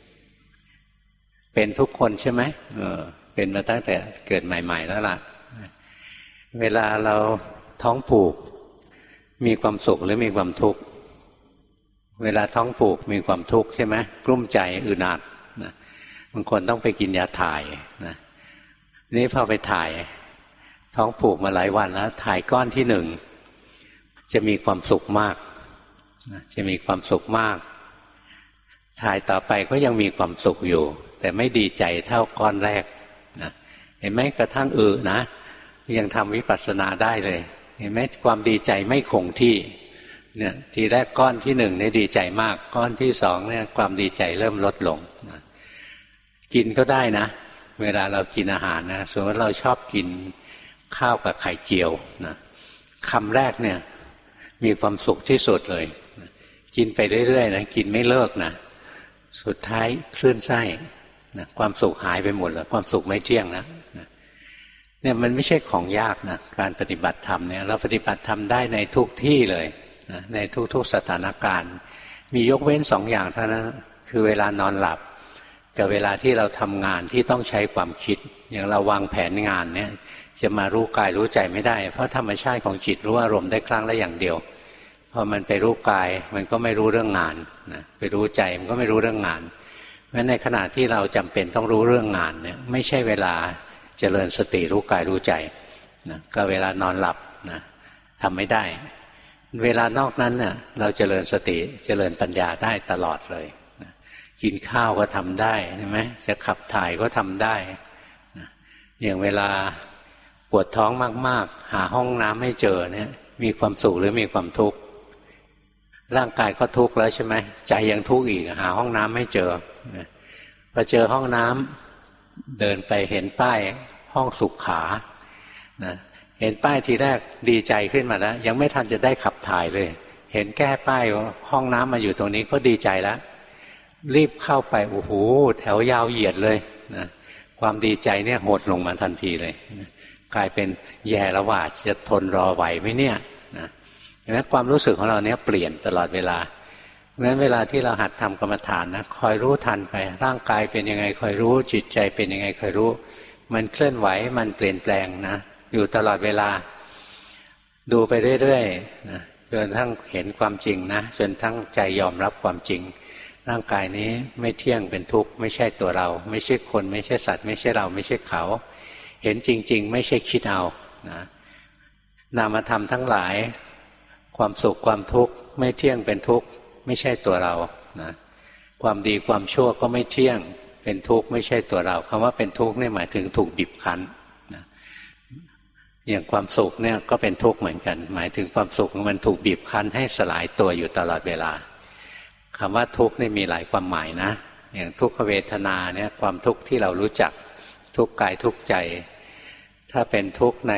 เป็นทุกคนใช่ไหมเออเป็นมาตั้งแต่เกิดใหม่ๆแล้วล่ะเวลาเราท้องผูกมีความสุขหรือมีความทุกข์เวลาท้องผูกมีความทุกข์ใช่ไหมกลุ้มใจอึดอัดนะบางคนต้องไปกินยาถ่ายนะนี่พอไปถ่ายท้องผูกมาหลายวันแล้วถ่ายก้อนที่หนึ่งจะมีความสุขมากนะจะมีความสุขมากถ่ายต่อไปก็ยังมีความสุขอยู่แต่ไม่ดีใจเท่าก้อนแรกนะเห็นไหมกระทั่งอือนะยังทำวิปัสสนาได้เลยเห็นไหมความดีใจไม่คงที่เนี่ยทีแรกก้อนที่หนึ่งเนี่ยดีใจมากก้อนที่สองเนี่ยความดีใจเริ่มลดลงนะกินก็ได้นะเวลาเรากินอาหารนะสมมติเราชอบกินข้าวกับไข่เจียวนะคำแรกเนี่ยมีความสุขที่สุดเลยนะกินไปเรื่อยๆนะกินไม่เลิกนะสุดท้ายคลื่นไส้นะความสุขหายไปหมดแล้วความสุขไม่เที่ยงนะนะเนี่ยมันไม่ใช่ของยากนะการปฏิบัติธรรมเนี่ยเราปฏิบัติธรรมได้ในทุกที่เลยนะในทุกๆสถานการณ์มียกเว้นสองอย่างเท่านั้นคือเวลานอนหลับกับเวลาที่เราทำงานที่ต้องใช้ความคิดอย่างเราวางแผนงานเนี่ยจะมารู้กายรู้ใจไม่ได้เพราะธรรมชาติของจิตรู้อารมณ์ได้ครั้งละอย่างเดียวพอมันไปรู้กายมันก็ไม่รู้เรื่องงานนะไปรู้ใจมันก็ไม่รู้เรื่องงานเพราะในขณะที่เราจำเป็นต้องรู้เรื่องงานเนี่ยไม่ใช่เวลาเจริญสติรู้กายรู้ใจนะก็เวลานอนหลับนะทำไม่ได้เวลานอกนั้นเนี่ยเราเจริญสติเจริญปัญญาได้ตลอดเลยนะกินข้าวก็ทำได้ใช่ไหมจะขับถ่ายก็ทำได้นะอย่างเวลาปวดท้องมากๆหาห้องน้ำไม่เจอเนี่ยมีความสุขหรือมีความทุกข์ร่างกายก็ทุกข์แล้วใช่ไหมใจยังทุกข์อีกหาห้องน้ำไม่เจอนะพอเจอห้องน้ำเดินไปเห็นป้ายห้องสุขขานะเห็นป้ายทีแรกดีใจขึ้นมาแล้วยังไม่ทันจะได้ขับถ่ายเลยเห็นแก้ป้ายห้องน้ำมาอยู่ตรงนี้ก็ดีใจแล้วรีบเข้าไปโอ้โหแถวยาวเหยียดเลยนะความดีใจเนี่ยหดลงมาทันทีเลยนะกลายเป็นแย่ละว่าจะทนรอไหวไหมเนี่ยนะดังนั้นความรู้สึกของเราเนี่ยเปลี่ยนตลอดเวลาเพราะฉะนั้นเวลาที่เราหัดทำกรรมฐานนะคอยรู้ทันไปร่างกายเป็นยังไงคอยรู้จิตใจเป็นยังไงคอยรู้มันเคลื่อนไหวมันเปลี่ยนแปลงนะอยู่ตลอดเวลาดูไปเรื่อยๆนะจนทั้งเห็นความจริงนะจนทั้งใจยอมรับความจริงร่างกายนี้ไม่เที่ยงเป็นทุกข์ไม่ใช่ตัวเราไม่ใช่คนไม่ใช่สัตว์ไม่ใช่เราไม่ใช่เขาเห็นจริงๆไม่ใช่คิดเอานะนามธรรมทั้งหลายความสุขความทุกข์ไม่เที่ยงเป็นทุกข์ไม่ใช่ตัวเรานะความดีความชั่วก็ไม่เที่ยงเป็นทุกข์ไม่ใช่ตัวเราคำว่าเป็นทุกข์นี่หมายถึงถูกบีบคั้นนะอย่างความสุขเนี่ยก็เป็นทุกข์เหมือนกันหมายถึงความสุขมันถูกบีบคั้นให้สลายตัวอยู่ตลอดเวลาคำว่าทุกข์นี่มีหลายความหมายนะอย่างทุกขเวทนาเนี่ยความทุกข์ที่เรารู้จักทุกข์กายทุกข์ใจถ้าเป็นทุกข์ใน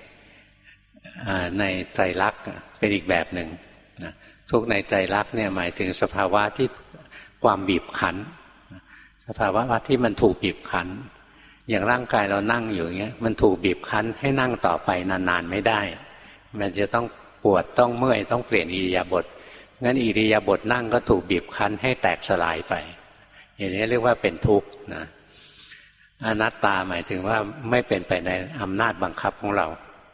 ในไตรลักษณ์เป็นอีกแบบหนึ่งนะทุกข์ในไตรลักษณ์เนี่ยหมายถึงสภาวะที่ความบีบคั้นสภาวะที่มันถูกบีบคั้นอย่างร่างกายเรานั่งอยู่อย่างเงี้ยมันถูกบีบคั้นให้นั่งต่อไปนานๆไม่ได้มันจะต้องปวดต้องเมื่อยต้องเปลี่ยนอิริยาบถงั้นอิริยาบถนั่งก็ถูกบีบคั้นให้แตกสลายไปอย่างนี้เรียกว่าเป็นทุกข์นะอนัตตาหมายถึงว่าไม่เป็นไปในอำนาจบังคับของเรา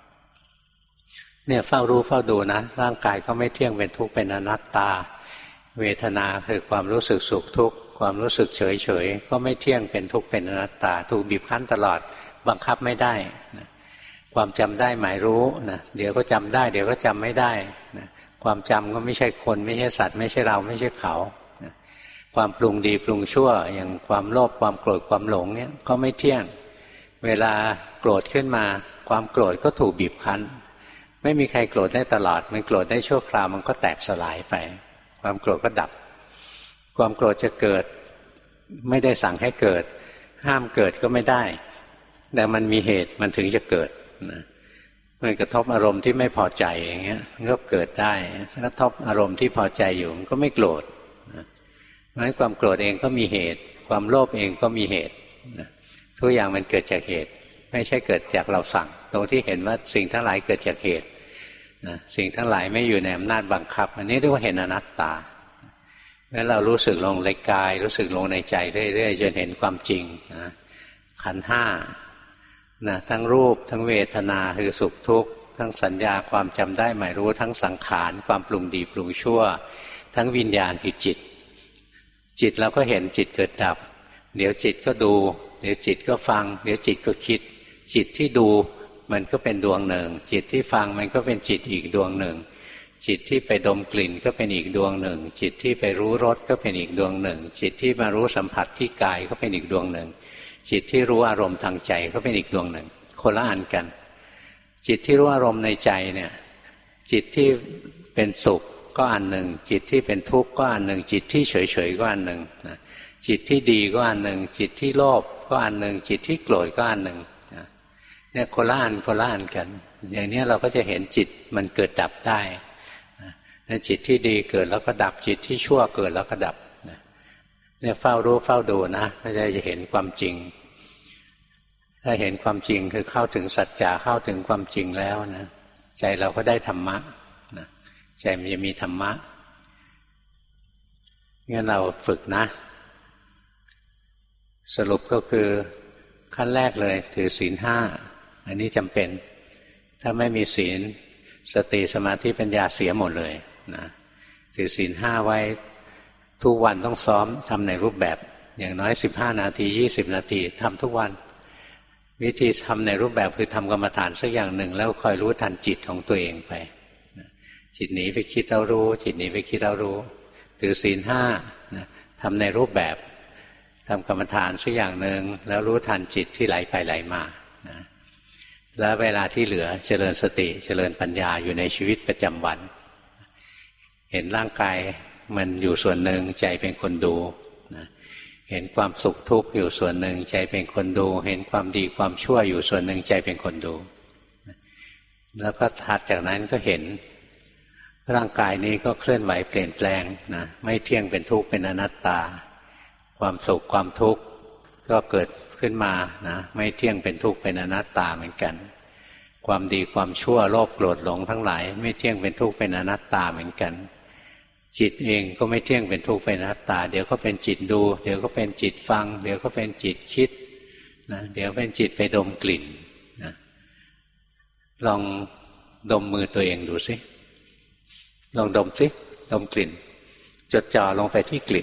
เนี่ยเฝ้ารู้เฝ้าดูนะร่างกายก็ไม่เที่ยงเป็นทุกข์เป็นอนัตตาเวทนาคือความรู้สึกสุขทุกข์ความรู้สึกเฉยเฉยก็ไม่เที่ยงเป็นทุกข์เป็นอนัตตาถูกบีบคั้นตลอดบังคับไม่ได้นะความจำได้หมายรู้นะเดี๋ยวก็จำได้เดี๋ยวก็จำไม่ได้นะความจำก็ไม่ใช่คนไม่ใช่สัตว์ไม่ใช่เราไม่ใช่เขานะความปรุงดีปรุงชั่วอย่างความโลภความโกรธความหลงเนี่ยก็ไม่เที่ยงเวลาโกรธขึ้นมาความโกรธก็ถูกบีบคั้นไม่มีใครโกรธได้ตลอดมันโกรธได้ชั่วคราวมันก็แตกสลายไปความโกรธก็ดับความโกรธจะเกิดไม่ได้สั่งให้เกิดห้ามเกิดก็ไม่ได้แต่มันมีเหตุมันถึงจะเกิดนะมันกระทบอารมณ์ที่ไม่พอใจอย่างเงี้ยมันก็เกิดได้ถ้ากระทบอารมณ์ที่พอใจอยู่มันก็ไม่โกรธนะเพราะฉะนั้นความโกรธเองก็มีเหตุความโลภเองก็มีเหตุนะทุกอย่างมันเกิดจากเหตุไม่ใช่เกิดจากเราสั่งตรงที่เห็นว่าสิ่งทั้งหลายเกิดจากเหตุนะสิ่งทั้งหลายไม่อยู่ในอำนาจบังคับอันนี้เรียกว่าเห็นอนัตตาแล้วเรารู้สึกลงในกายรู้สึกลงในใจเรื่อยๆจนเห็นความจริงนะขันธ์ห้านะทั้งรูปทั้งเวทนาคือสุขทุกข์ทั้งสัญญาความจำได้หมายรู้ทั้งสังขารความปรุงดีปรุงชั่วทั้งวิญญาณคือจิตจิตเราก็เห็นจิตเกิดดับเดี๋ยวจิตก็ดูเดี๋ยวจิตก็ฟังเดี๋ยวจิตก็คิดจิตที่ดูมันก็เป็นดวงหนึ่งจิตที่ฟังมันก็เป็นจิตอีกดวงหนึ่งจิตที่ไปดมกลิ่นก็เป็นอีกดวงหนึ่งจิตที่ไปรู้รสก็เป็นอีกดวงหนึ่งจิตที่มารู้สัมผัสที่กายก็เป็นอีกดวงหนึ่งจิตที่รู้อารมณ์ทางใจก็เป็นอีกดวงหนึ่งคนละอันกันจิตที่รู้อารมณ์ในใจเนี่ยจิตที่เป็นสุขก็อันหนึ่งจิตที่เป็นทุกข์ก็อันหนึ่งจิตที่เฉยๆก็อันหนึ่งจิตที่ดีก็อันหนึ่งจิตที่โลภก็อันหนึ่งจิตที่โกรธก็อันหนึ่งเนี่ยคนละอันคนละอันกันอย่างนี้เราก็จะเห็นจิตมันเกิดดับได้จิตที่ดีเกิดแล้วก็ดับจิตที่ชั่วเกิดแล้วก็ดับเนี่ยเฝ้ารู้เฝ้าดูนะก็จะเห็นความจริงถ้าเห็นความจริงคือเข้าถึงสัจจะเข้าถึงความจริงแล้วนะใจเราก็ได้ธรรมะนะใจมันจะมีธรรมะงั้นเราฝึกนะสรุปก็คือขั้นแรกเลยถือศีลห้าอันนี้จำเป็นถ้าไม่มีศีลสติสมาธิปัญญาเสียหมดเลยนะถือศีลห้าไว้ทุกวันต้องซ้อมทำในรูปแบบอย่างน้อยสิบห้านาทียี่สิบนาทีทำทุกวันวิธีทำในรูปแบบคือทำกรรมฐานสักอย่างหนึ่งแล้วคอยรู้ทันจิตของตัวเองไปจิตหนีไปคิดเรารู้จิตหนีไปคิดเรารู้ถือศีลห้าทำในรูปแบบทำกรรมฐานสักอย่างหนึ่งแล้วรู้ทันจิตที่ไหลไปไหลมานะแล้วเวลาที่เหลือเจริญสติเจริญปัญญาอยู่ในชีวิตประจำวันเห็นร่างกายมันอยู่ส่วนหนึ่งใจเป็นคนดูนะเห็นความสุขทุกข์อยู่ส่วนหนึ่งใจเป็นคนดูเห็นความดีความชั่วอยู่ส่วนหนึ่งใจเป็นคนดูแล้วก็ถัดจากนั้นก็เห็นร่างกายนี้ก็เคลื่อนไหวเปลี่ยนแปลงนะไม่เที่ยงเป็นทุกข์เป็นอนัตตาความสุขความทุกข์ก็เกิดขึ้นมานะไม่เที่ยงเป็นทุกข์เป็นอนัตตาเหมือนกันความดีความชั่วโลภโกรธหลงทั้งหลายไม่เที่ยงเป็นทุกข์เป็นอนัตตาเหมือนกันจิตเองก็ไม่เที่ยงเป็นทุกข์เป็นอนัตตาเดี๋ยวก็เป็นจิตดูเดี๋ยวก็เป็นจิตฟังเดี๋ยวก็เป็นจิตคิดนะเดี๋ยวเป็นจิตไปดมกลิ่นนะลองดมมือตัวเองดูสิลองดมสิดมกลิ่นจดจ่อลงไปที่กลิ่น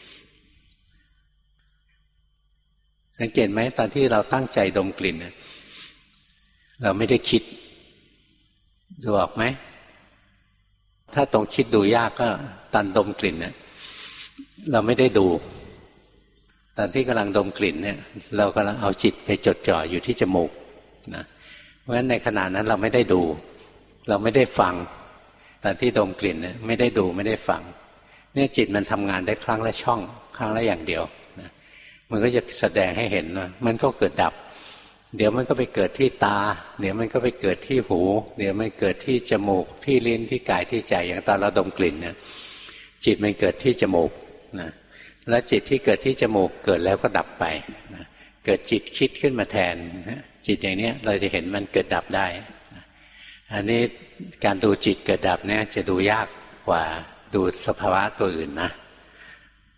สังเกตไหมตอนที่เราตั้งใจดมกลิ่นเราไม่ได้คิดดูออกไหมถ้าตรงคิดดูยากก็ตอนดมกลิ่นเนี่ยเราไม่ได้ดูตอนที่กำลังดมกลิ่นเนี่ยเรากำลังเอาจิตไปจดจ่ออยู่ที่จมูกนะเพราะฉะนั้นในขณะนั้นเราไม่ได้ดูเราไม่ได้ฟังตอนที่ดมกลิ่นเนี่ยไม่ได้ดูไม่ได้ฟังเนี่ยจิตมันทำงานได้ครั้งละช่องครั้งละอย่างเดียวนะมันก็จะแสดงให้เห็นว่ามันก็เกิดดับเดี๋ยวมันก็ไปเกิดที่ตาเดี๋ยวมันก็ไปเกิดที่หูเดี๋ยวมันเกิดที่จมูกที่ลิ้นที่กายที่ใจอย่างตอนเราดมกลิ่นเนี่ยจิตมันเกิดที่จมูกนะแล้วจิตที่เกิดที่จมูกเกิดแล้วก็ดับไปนะเกิดจิตคิดขึ้นมาแทนนะจิตอย่างนี้เราจะเห็นมันเกิดดับได้นะอันนี้การดูจิตเกิดดับเนี่ยจะดูยากกว่าดูสภาวะตัวอื่นนะ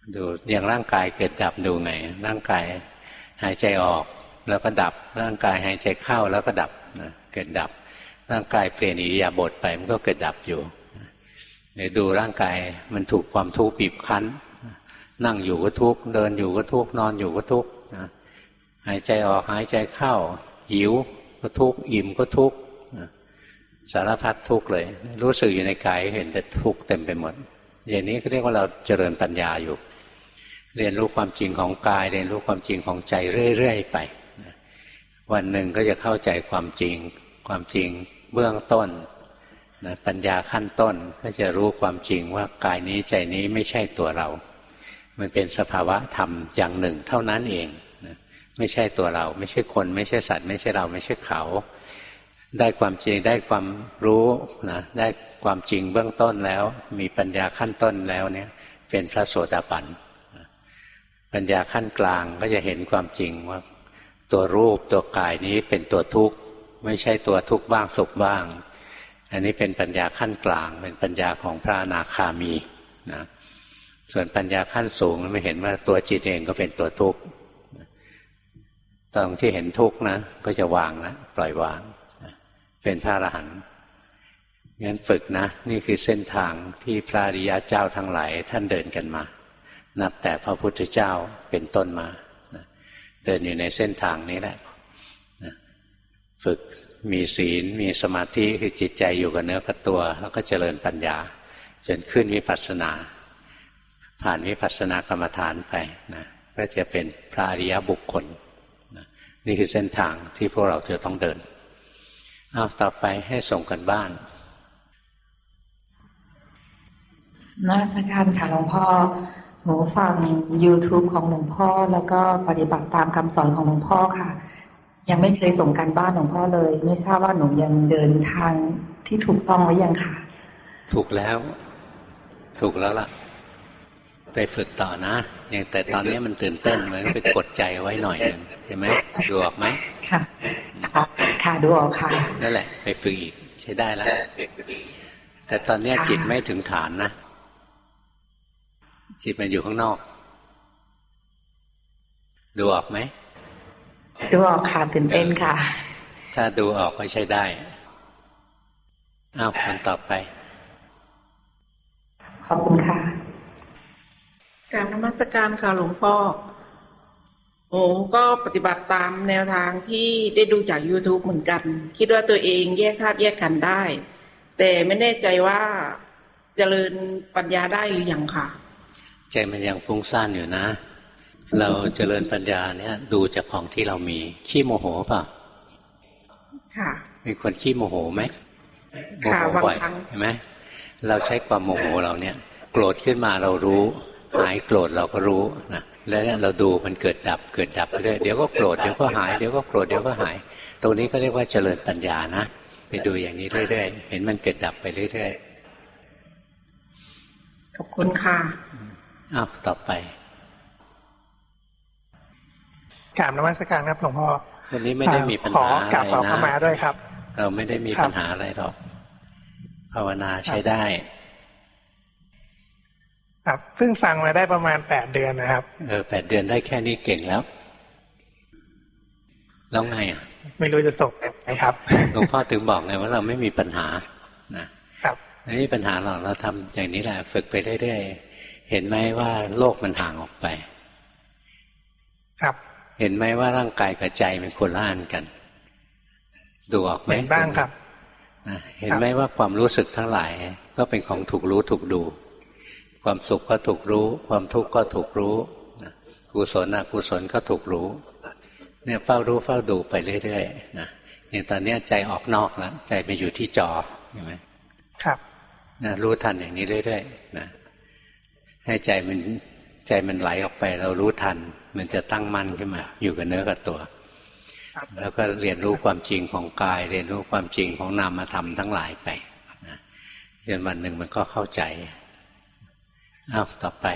ดูอย่างร่างกายเกิดดับดูไงร่างกายหายใจออกแล้วก็ดับร่างกายหายใจเข้าแล้วก็ดับนะเกิดดับร่างกายเปลี่ยนอิริยาบถไปมันก็เกิดดับอยู่หรือดูร่างกายมันถูกความทุกข์บีบคั้นนั่งอยู่ก็ทุกข์เดินอยู่ก็ทุกข์นอนอยู่ก็ทุกข์นะหายใจออกหายใจเข้าหิวก็ทุกข์อิ่มก็ทุกข์สารพัดทุกข์เลยรู้สึกอยู่ในกายเห็นแต่ทุกข์เต็มไปหมดอย่างนี้ก็เรียกว่าเราเจริญปัญญาอยู่เรียนรู้ความจริงของกายเรียนรู้ความจริงของใจเรื่อยๆไปวันหนึ่งก็จะเข้าใจความจริงความจริงเบื้องต้นนะปัญญาขั้นต้นก็จะรู้ความจริงว่ากายนี้ใจนี้ไม่ใช่ตัวเรามันเป็นสภาวะธรรมอย่างหนึ่งเท่านั้นเองนะไม่ใช่ตัวเราไม่ใช่คนไม่ใช่สัตว์ไม่ใช่เราไม่ใช่เขาได้ความจริงได้ความรู้นะได้ความจริงเบื้องต้นแล้วมีปัญญาขั้นต้นแล้วเนี่ยเป็นพระโสดาบันปัญญาขั้นกลางก็จะเห็นความจริงว่าตัวรูปตัวกายนี้เป็นตัวทุกข์ไม่ใช่ตัวทุกข์บ้างสุขบ้างอันนี้เป็นปัญญาขั้นกลางเป็นปัญญาของพระอนาคามีนะส่วนปัญญาขั้นสูงไม่เห็นว่าตัวจิตเองก็เป็นตัวทุกข์ตอนที่เห็นทุกข์นะก็จะวางนะปล่อยวางเป็นพระอรหันต์งั้นฝึกนะนี่คือเส้นทางที่พระอริยเจ้าทั้งหลายท่านเดินกันมานับแต่พระพุทธเจ้าเป็นต้นมาเดินอยู่ในเส้นทางนี้แหละฝึกมีศีลมีสมาธิคือจิตใจอยู่กับเนื้อกับตัวแล้วก็เจริญปัญญาจนขึ้นวิปัสสนาผ่านวิปัสสนากรรมฐานไปนะก็จะเป็นพระอริยบุคคลนะนี่คือเส้นทางที่พวกเราจะต้องเดินเอาต่อไปให้ส่งกันบ้านนมัสการค่ะหลวงพ่อหนูฟัง YouTube ของหลวงพ่อแล้วก็ปฏิบัติตามคำสอนของหลวงพ่อค่ะยังไม่เคยส่งการบ้านหลวงพ่อเลยไม่ทราบว่าหนูยังเดินทางที่ถูกต้องหรือยังค่ะถูกแล้วถูกแล้วล่ะไปฝึกต่อนะอย่างแต่ตอนนี้มันตื่นเต้นเหมือนไปกดใจไว้หน่อยนึงเห็นไหมดูออกไหมค่ะค่ะค่ะดูออกค่ะนั่นแหละไปฝึกอีกใช้ได้แล้วแต่ตอนนี้จิตไม่ถึงฐานนะจิตมันอยู่ข้างนอกดูออกไหมดูออกค่ะตื่นเต้นค่ะถ้าดูออกก็ใช้ได้อ้าวคนต่อไปขอบคุณค่ะกราบนมัสการค่ะหลวงพ่อโอ้ก็ปฏิบัติตามแนวทางที่ได้ดูจาก YouTube เหมือนกันคิดว่าตัวเองแยกธาตุแยกขันธ์ได้แต่ไม่แน่ใจว่าเจริญปัญญาได้หรือยังค่ะใจมันยังฟุ้งซ่านอยู่นะเราเจริญปัญญาเนี่ยดูจากของที่เรามีขี้โมโหป่ะค่ะเป็นคนขี้โมโหไหมโมโหบ่อยเห็นไหมเราใช้ความโมโหเราเนี่ยโกรธขึ้นมาเรารู้หายโกรธเราก็รู้นะแล้วเนี่ยเราดูมันเกิดดับเกิดดับไปเรื่อยเดี๋ยวก็โกรธเดี๋ยวก็หายเดี๋ยวก็โกรธเดี๋ยวก็หายตรงนี้ก็เรียกว่าเจริญปัญญานะไปดูอย่างนี้เรื่อยๆเห็นมันเกิดดับไปเรื่อยๆขอบคุณค่ะอ้าวต่อไปกราบนมัสการครับหลวงพ่อวันนี้ไม่ได้มีปัญหาอะไรนะขอกราบขอเข้ามาด้วยครับเราไม่ได้มีปัญหาอะไรหรอกภาวนาใช้ได้ครับเพิ่งฟังมาได้ประมาณแปดเดือนนะครับเออแปดเดือนได้แค่นี้เก่งแล้วแล้วไงอ่ะไม่รู้จะส่งไหมครับหลวงพ่อถึงบอกไงว่าเราไม่มีปัญหานะครับไม่มีปัญหาหรอกเราทำอย่างนี้แหละฝึกไปเรื่อยๆเห็นไหมว่าโลกมันห่างออกไปครับเห็นไหมว่าร่างกายกับใจเป็นคนละอันกันดูออกไหมเห็นบ้างครับเห็นไหมว่าความรู้สึกทั้งหลายก็เป็นของถูกรู้ถูกดูความสุขก็ถูกรู้ความทุกข์ก็ถูกรู้กุศลอกุศลก็ถูกรู้เนี่ยเฝ้ารู้เฝ้าดูไปเรื่อยๆนะอย่างตอนนี้ใจออกนอกแล้วใจไปอยู่ที่จอเห็นไหมครับนะรู้ทันอย่างนี้เรื่อยๆนะให้ใจมันใจมันไหลออกไปเรารู้ทันมันจะตั้งมั่นขึ้นมาอยู่กับเนื้อกับตัวแล้วก็เรียนรู้ความจริงของกายเรียนรู้ความจริงของนามธรรมทั้งหลายไปนะจนวันหนึ่งมันก็เข้าใจอ้าวต่อไป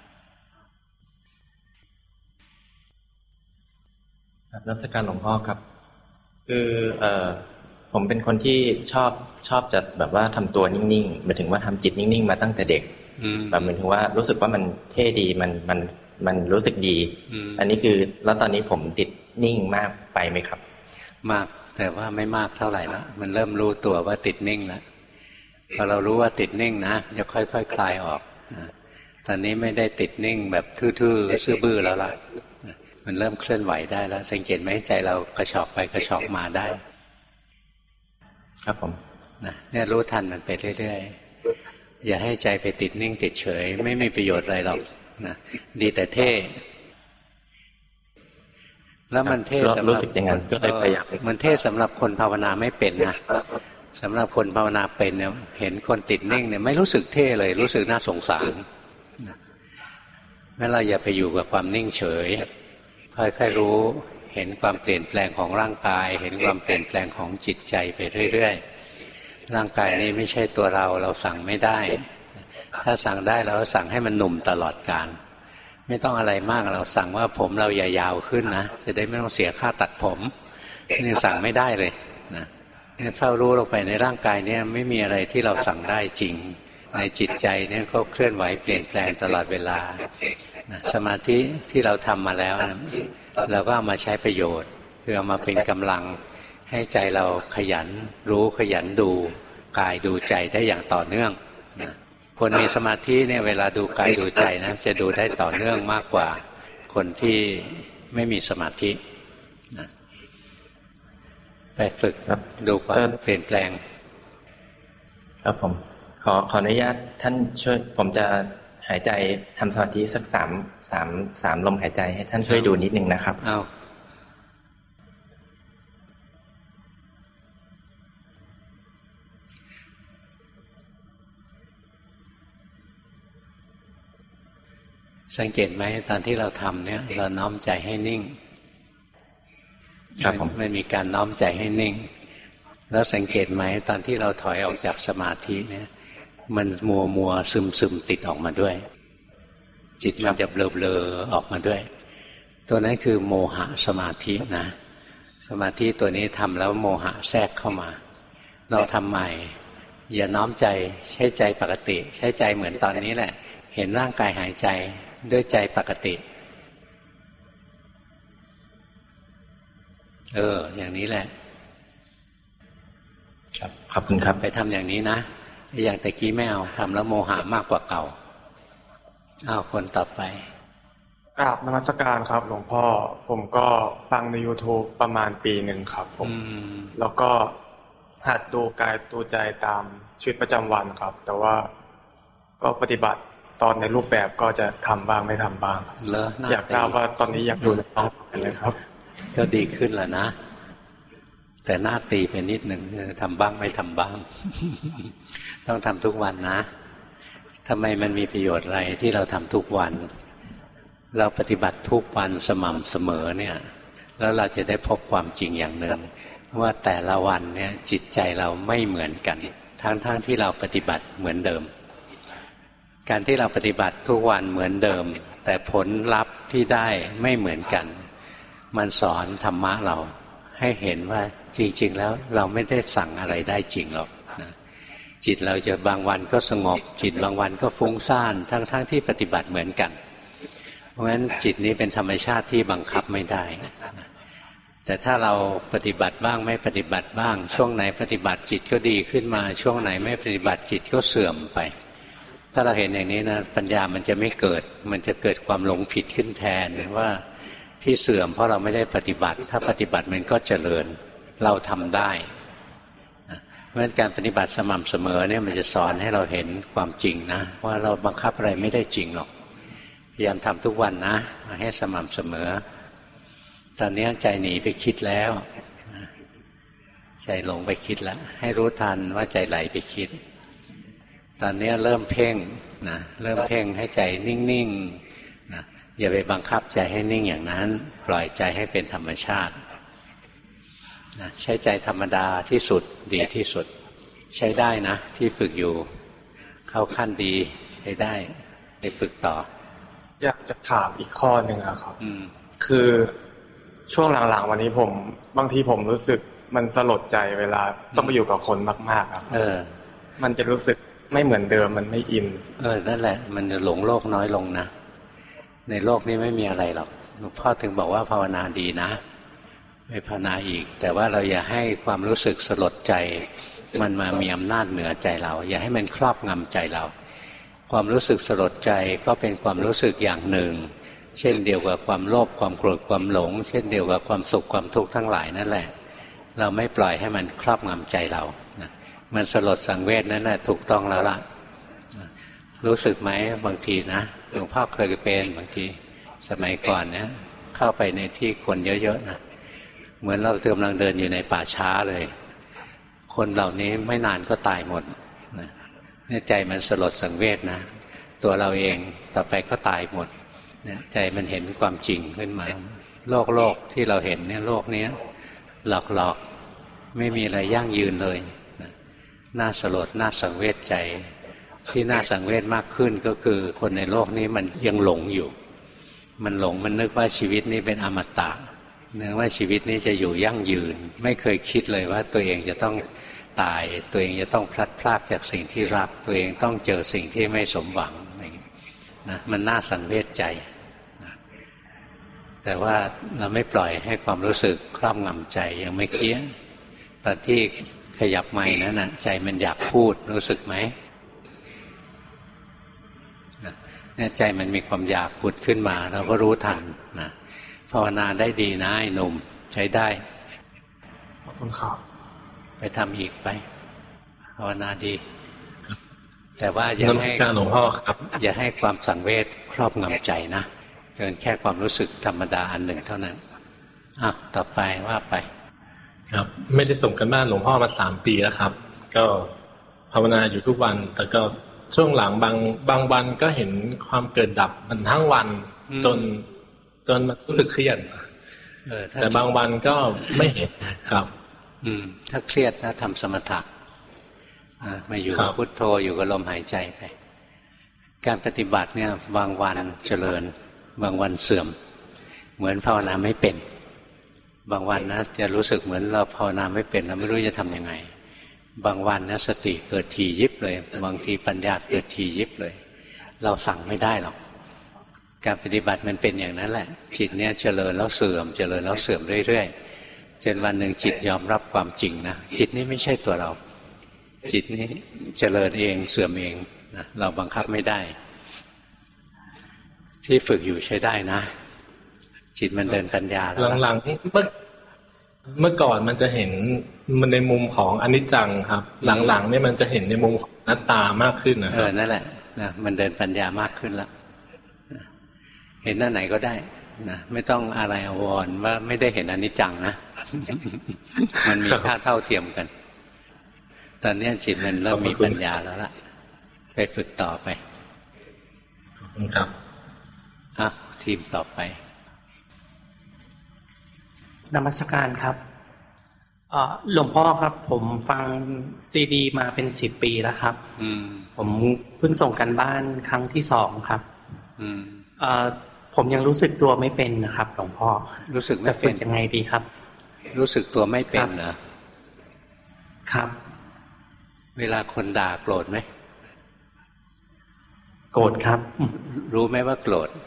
ครับนมัสการหลวงพ่อครับคือเอ่อผ ผมเป็นคนที่ชอบชอบจะแบบว่าทำตัวนิ่งๆหมายถึงว่าทำจิตนิ่งๆมาตั้งแต่เด็กแบบเหมือนถึงว่ารู้สึกว่ามันเท่ดีมันมันมันรู้สึกดีอันนี้คือแล้วตอนนี้ผมติดนิ่งมากไปไหมครับมากแต่ว่าไม่มากเท่าไหร่ละมันเริ่มรู้ตัวว่าติดนิ่งแล้วพอเรารู้ว่าติดนิ่งนะจะค่อยๆ ค, คลายออกนะตอนนี้ไม่ได้ติดนิ่งแบบทื่อๆซื่อบื้อแล้วล่ะมันเริ่มเคลื่อนไหวได้แล้วสังเกตไหมใจเรากระชอกไปกระชอกมาได้ครับผมนะเนี่ยรู้ทันมันไปเรื่อยๆอย่าให้ใจไปติดนิ่งติดเฉยไม่มีประโยชน์อะไรหรอกนะดีแต่เท่แล้วมันเท่สำหรับรู้สึกอย่างนั้นก็เลยพยายามมันเท่สำหรับคนภาวนาไม่เป็นนะสำหรับคนภาวนาเป็นเนี่ยเห็นคนติดนิ่งเนี่ยไม่รู้สึกเท่เลยรู้สึกน่าสงสารงั้นเราอย่าไปอยู่กับความนิ่งเฉยค่อยๆรู้เห็นความเปลี่ยนแปลงของร่างกายเห็นความเปลี่ยนแปลงของจิตใจไปเรื่อยๆร่างกายนี้ไม่ใช่ตัวเราเราสั่งไม่ได้ถ้าสั่งได้เราสั่งให้มันหนุ่มตลอดกาลไม่ต้องอะไรมากเราสั่งว่าผมเราอย่ายาวขึ้นนะจะได้ไม่ต้องเสียค่าตัดผมนี่สั่งไม่ได้เลยนะเนี่ยเฝ้ารู้ลงไปในร่างกายเนี่ยไม่มีอะไรที่เราสั่งได้จริงในจิตใจเนี่ยก็เคลื่อนไหวเปลี่ยนแปลงตลอดเวลานะสมาธิที่เราทำมาแล้วนะเราก็เอามาใช้ประโยชน์คือเอามาเป็นกำลังให้ใจเราขยันรู้ขยันดูกายดูใจได้อย่างต่อเนื่องนะคนมีสมาธิเนี่ยเวลาดูกายดูใจนะจะดูได้ต่อเนื่องมากกว่าคนที่ไม่มีสมาธินะไปฝึกดูความเปลี่ยนแปลงครับผมขอขออนุญาตท่านช่วยผมจะหายใจทำสมาธิสักสามสามสามลมหายใจให้ท่านช่วยดูนิดนึงนะครับเอาสังเกตไหมตอนที่เราทำเนี่ยเราน้อมใจให้นิ่งครับผมไม่มีการน้อมใจให้นิ่งแล้วสังเกตไหมตอนที่เราถอยออกจากสมาธิเนี่ยมันมัวมัวซึมซึมติดออกมาด้วยจิตมันจะเบลอเบลอออกมาด้วยตัวนั้นคือโมหะสมาธินะสมาธิตัวนี้ทำแล้วโมหะแทรกเข้ามาเราทำใหม่อย่าน้อมใจใช้ใจปกติใช้ใจเหมือนตอนนี้แหละเห็นร่างกายหายใจด้วยใจปกติเอออย่างนี้แหละครับขอบคุณครับไปทำอย่างนี้นะอย่างตะกี้ไม่เอาทำแล้วโมหะมากกว่าเก่าอ้าวคนต่อไปกราบนมัสการครับหลวงพ่อผมก็ฟังใน YouTube ประมาณปีหนึ่งครับผมแล้วก็หัดดูกายดูใจตามชีวิตประจำวันครับแต่ว่าก็ปฏิบัติตอนในรูปแบบก็จะทำบ้างไม่ทำบ้างอยากทราบว่าตอนนี้อยากดูในห้องเลยครับก็ดีขึ้นแล้วนะแต่หน้าตีไปนิดหนึ่งทำบ้างไม่ทำบ้างต้องทำทุกวันนะทำไมมันมีประโยชน์อะไรที่เราทำทุกวันเราปฏิบัติทุกวันสม่ำเสมอเนี่ยแล้วเราจะได้พบความจริงอย่างหนึ่งว่าแต่ละวันเนี่ยจิตใจเราไม่เหมือนกันทั้งๆที่เราปฏิบัติเหมือนเดิมการที่เราปฏิบัติทุกวันเหมือนเดิมแต่ผลลัพธ์ที่ได้ไม่เหมือนกันมันสอนธรรมะเราให้เห็นว่าจริงๆแล้วเราไม่ได้สั่งอะไรได้จริงหรอกนะจิตเราจะบางวันก็สงบจิตบางวันก็ฟุ้งซ่านทั้งๆที่ปฏิบัติเหมือนกันเพราะฉะนั้นจิตนี้เป็นธรรมชาติที่บังคับไม่ได้แต่ถ้าเราปฏิบัติบ้างไม่ปฏิบัติบ้างช่วงไหนปฏิบัติจิตก็ดีขึ้นมาช่วงไหนไม่ปฏิบัติจิตก็เสื่อมไปถ้าเราเห็นอย่างนี้นะปัญญามันจะไม่เกิดมันจะเกิดความหลงผิดขึ้นแทนว่าที่เสื่อมเพราะเราไม่ได้ปฏิบัติถ้าปฏิบัติมันก็เจริญเราทำได้เพราะฉะนั้นการปฏิบัติสม่ำเสมอเนี่ยมันจะสอนให้เราเห็นความจริงนะว่าเราบังคับอะไรไม่ได้จริงหรอกพยายามทำทุกวันนะให้สม่ำเสมอตอนนี้ใจหนีไปคิดแล้วใจหลงไปคิดแล้วให้รู้ทันว่าใจไหลไปคิดตอนนี้เริ่มเพ่งนะเริ่มเพ่งให้ใจนิ่งๆนะอย่าไปบังคับใจให้นิ่งอย่างนั้นปล่อยใจให้เป็นธรรมชาตินะใช้ใจธรรมดาที่สุดดีที่สุดใช้ได้นะที่ฝึกอยู่เข้าขั้นดีใช้ได้ไปฝึกต่ออยากจะถามอีกข้อหนึ่งอะครับคือช่วงหลังๆวันนี้ผมบางทีผมรู้สึกมันสลดใจเวลาต้องไปอยู่กับคนมากๆครับเออมันจะรู้สึกไม่เหมือนเดิมมันไม่อินเออนั่นแหละมันจะหลงโลกน้อยลงนะในโลกนี้ไม่มีอะไรหรอกหลวงพ่อถึงบอกว่าภาวนาดีนะไม่ภาวนาอีกแต่ว่าเราอย่าให้ความรู้สึกสลดใจมันมามีอำนาจเหนือใจเราอย่าให้มันครอบงำใจเราความรู้สึกสลดใจก็เป็นความรู้สึกอย่างหนึ่งเช่นเดียวกับความโลภความโกรธความหลงเช่นเดียวกับความสุขความทุกข์ทั้งหลายนั่นแหละเราไม่ปล่อยให้มันครอบงำใจเรานะมันสลดสังเวชนั่นแหละถูกต้องแล้วล่ะนะรู้สึกไหมบางทีนะหลวงพ่อเคยเป็นบางทีสมัยก่อนเนี่ยเข้าไปในที่คนเยอะๆนะเหมือนเรากำลังเดินอยู่ในป่าช้าเลยคนเหล่านี้ไม่นานก็ตายหมดนะเนี่ยใจมันสลดสังเวชนะตัวเราเองต่อไปก็ตายหมดเนี่ยใจมันเห็นความจริงขึ้นมาโลกโลกที่เราเห็นเนี่ยโลกนี้หลอกหลอกไม่มีอะไรยั่งยืนเลยนะน่าสลดน่าสังเวชใจที่น่าสังเวชมากขึ้นก็คือคนในโลกนี้มันยังหลงอยู่มันหลงมันนึกว่าชีวิตนี้เป็นอมตะนึกว่าชีวิตนี้จะอยู่ยั่งยืนไม่เคยคิดเลยว่าตัวเองจะต้องตายตัวเองจะต้องพลัดพรากจากสิ่งที่รักตัวเองต้องเจอสิ่งที่ไม่สมหวังนะมันน่าสังเวชใจนะแต่ว่าเราไม่ปล่อยให้ความรู้สึกครอบงำใจยังไม่เคลี้ยงตอนที่ขยับไมค์นั้นนะใจมันอยากพูดรู้สึกไหมเนี่ยใจมันมีความอยากผุดขึ้นมาเราก็รู้ทันนะภาวนาได้ดีนะไอ้หนุ่มใช้ได้ขอบคุณครับไปทำอีกไปภาวนาดีแต่ว่าอย่าให้หลวงพ่อครับอย่าให้ความสังเวชครอบงำใจนะเกินแค่ความรู้สึกธรรมดาอันหนึ่งเท่านั้นอ่ะต่อไปว่าไปครับไม่ได้ส่งกันบ้านหลวงพ่อมาสามปีแล้วครับก็ภาวนาอยู่ทุกวันแต่ก็ช่วงหลังบางบางวันก็เห็นความเกิดดับมันทั้งวันจนจนมันรู้สึกเครียดแต่บางวันก็ไม่เห็นครับอืมถ้าเครียดนะทำสมถะมาอยู่กับพุทโธอยู่กับลมหายใจไปการปฏิบัติเนี่ยบางวันเจริญบางวันเสื่อมเหมือนภาวนาไม่เป็นบางวันนะจะรู้สึกเหมือนเราภาวนาไม่เป็นเราไม่รู้จะทำยังไงบางวันนะสติเกิดทียิบเลยบางทีปัญญาเกิดทียิบเลยเราสั่งไม่ได้หรอกการปฏิบัติมันเป็นอย่างนั้นแหละจิตเนี่ยเจริญแล้วเสื่อมเจริญแล้วเสื่อมเรื่อยๆจนวันหนึ่งจิตยอมรับความจริงนะจิตนี้ไม่ใช่ตัวเราจิตนี้เจริญเองเสื่อมเองนะเราบังคับไม่ได้ที่ฝึกอยู่ใช้ได้นะจิตมันเดินปัญญาแล้วหลังๆเมื่อเมื่อก่อนมันจะเห็นมันในมุมของอนิจจังครับหลังๆเนี่ยมันจะเห็นในมุมของอนัตตามากขึ้นนะเออนั่นแหละนะมันเดินปัญญามากขึ้นแล้วเห็นหน้าไหนก็ได้นะไม่ต้องอะไรอววรว่าไม่ได้เห็นอนิจจังนะ มันมีค่าเท่าเทียมกันตอนนี้จิตมันเริ่มมีปัญญาแล้วล่ะไปฝึกต่อไปขอบคุณครับอ่ะทีมต่อไปนมัสการครับหลวงพ่อครับผมฟังซีดีมาเป็นสิบปีแล้วครับผมเพิ่งส่งกันบ้านครั้งที่สองครับผมยังรู้สึกตัวไม่เป็นนะครับหลวงพ่อรู้สึกไม่เป็นยังไงดีครับรู้สึกตัวไม่เป็นเหรอครับเวลาคนด่าโกรธไหมโกรธครับรู้ไหมว่าโกรธ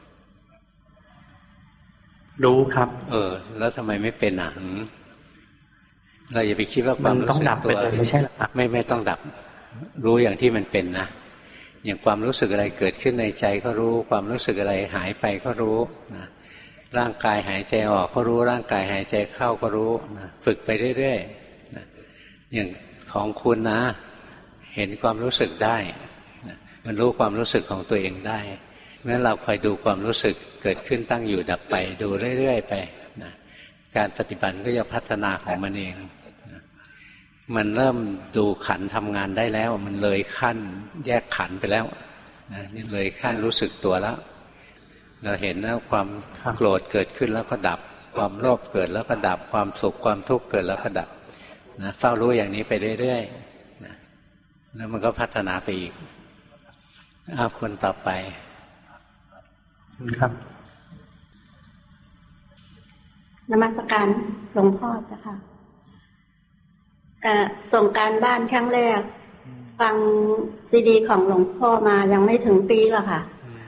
รู้ครับเออแล้วทำไมไม่เป็นอ่ะเราอย่าไปคิดว่าความรู้สึกตัวไม่ใช่หรอครับไม่ไม่ต้องดับรู้อย่างที่มันเป็นนะอย่างความรู้สึกอะไรเกิดขึ้นในใจก็รู้ความรู้สึกอะไรหายไปก็รู้นะร่างกายหายใจออกก็รู้ร่างกายหายใจเข้าก็รู้นะฝึกไปเรื่อยๆนะอย่างของคุณนะเห็นความรู้สึกได้นะมันรู้ความรู้สึกของตัวเองได้งั้นเราคอยดูความรู้สึกเกิดขึ้นตั้งอยู่ดับไปดูเรื่อยๆไปนะการปฏิบัติก็จะพัฒนาของมันเองนะมันเริ่มดูขันทำงานได้แล้วมันเลยขั้นแยกขันไปแล้วนะนี่เลยขั้นรู้สึกตัวแล้วเราเห็นแล้วความโกรธเกิดขึ้นแล้วก็ดับความโลภเกิดแล้วก็ดับความสุขความทุกข์เกิดแล้วก็ดับนะเฝ้ารู้อย่างนี้ไปเรื่อยๆนะแล้วมันก็พัฒนาไปอีกอ้าวคนต่อไปครับนมัสการหลวงพ่อเจ้าค่ะส่งการบ้านครั้งแรกฟังซีดีของหลวงพ่อมายังไม่ถึงปีหรอกค่ะ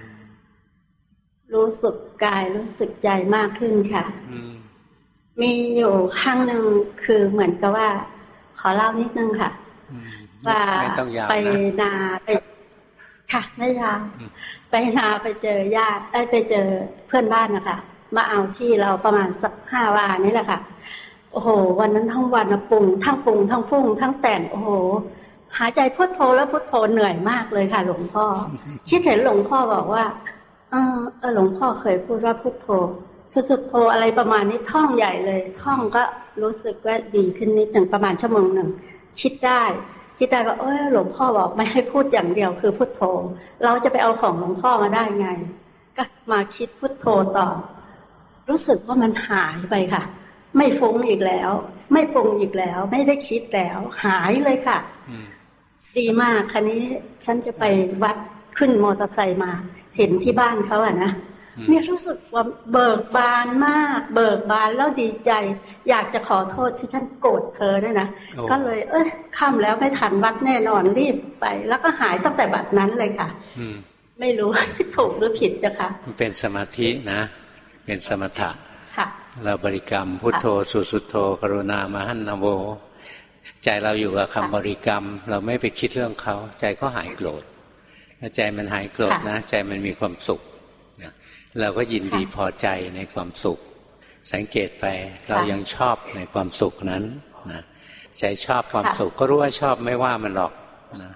รู้สึกกายรู้สึกใจมากขึ้นค่ะมีอยู่ครั้งหนึ่งคือเหมือนกับว่าขอเล่านิดนึงค่ะว่าไปนาไปค่ะไม่ยาวไปนาไปเจอญาติได้ไปเจอเพื่อนบ้านนะคะมาเอาที่เราประมาณสักห้าวานี่แหละค่ะโอ้โหวันนั้นทั้งวันปรุงทั้งปรุงทั้งฟุ้งทั้งแต่งโอ้โหหายใจพุทโธแล้วพุทโธเหนื่อยมากเลยค่ะหลวงพ่อคิดเห็นหลวงพ่อบอกว่าเออเออหลวงพ่อเคยพูดว่าพุทโธสุดๆโธอะไรประมาณนี้ท่องใหญ่เลยท่องก็รู้สึกว่าดีขึ้นนิดหนึ่งประมาณชั่วโมงหนึ่งคิดได้คิดได้ว่าเออหลวงพ่อบอกไม่ให้พูดอย่างเดียวคือพุทโธเราจะไปเอาของหลวงพ่อมาได้ไงก็มาคิดพุทโธต่อรู้สึกว่ามันหายไปค่ะไม่ฟุ้งอีกแล้วไม่ปรุงอีกแล้วไม่ได้คิดแล้วหายเลยค่ะดีมากคันนี้ฉันจะไปวัดขึ้นมอเตอร์ไซค์มาเห็นที่บ้านเขาอะนะนี่รู้สึกว่าเบิกบานมากเบิกบานแล้วดีใจอยากจะขอโทษที่ฉันโกรธเธอด้วยนะก็เลยเอ้ยค่ำแล้วไม่ทันวัดแน่นอนรีบไปแล้วก็หายตั้งแต่บัดนั้นเลยค่ะไม่รู้ถูกหรือผิดจ้ะค่ะมันเป็นสมาธินะเป็นสมถะเราบริกรรมพุทโธสุสุโธกรุณามหันนโวใจเราอยู่กับคำบริกรรมเราไม่ไปคิดเรื่องเขาใจก็หายโกรธถ้าใจมันหายโกรธนะใจมันมีความสุขเราก็ยินดีพอใจในความสุขสังเกตไปเรายังชอบในความสุขนั้นนะใจชอบความสุขก็รู้ว่าชอบไม่ว่ามันหรอกนะ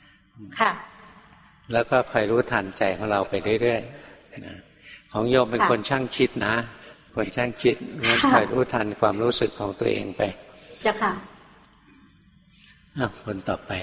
แล้วก็คอยรู้ทันใจของเราไปเรื่อยๆนะของโยมเป็นคนช่างคิดนะคนช่างคิดงั้นคอยรู้ทันความรู้สึกของตัวเองไปจ้ะค่ะอ่ะคนต่อไป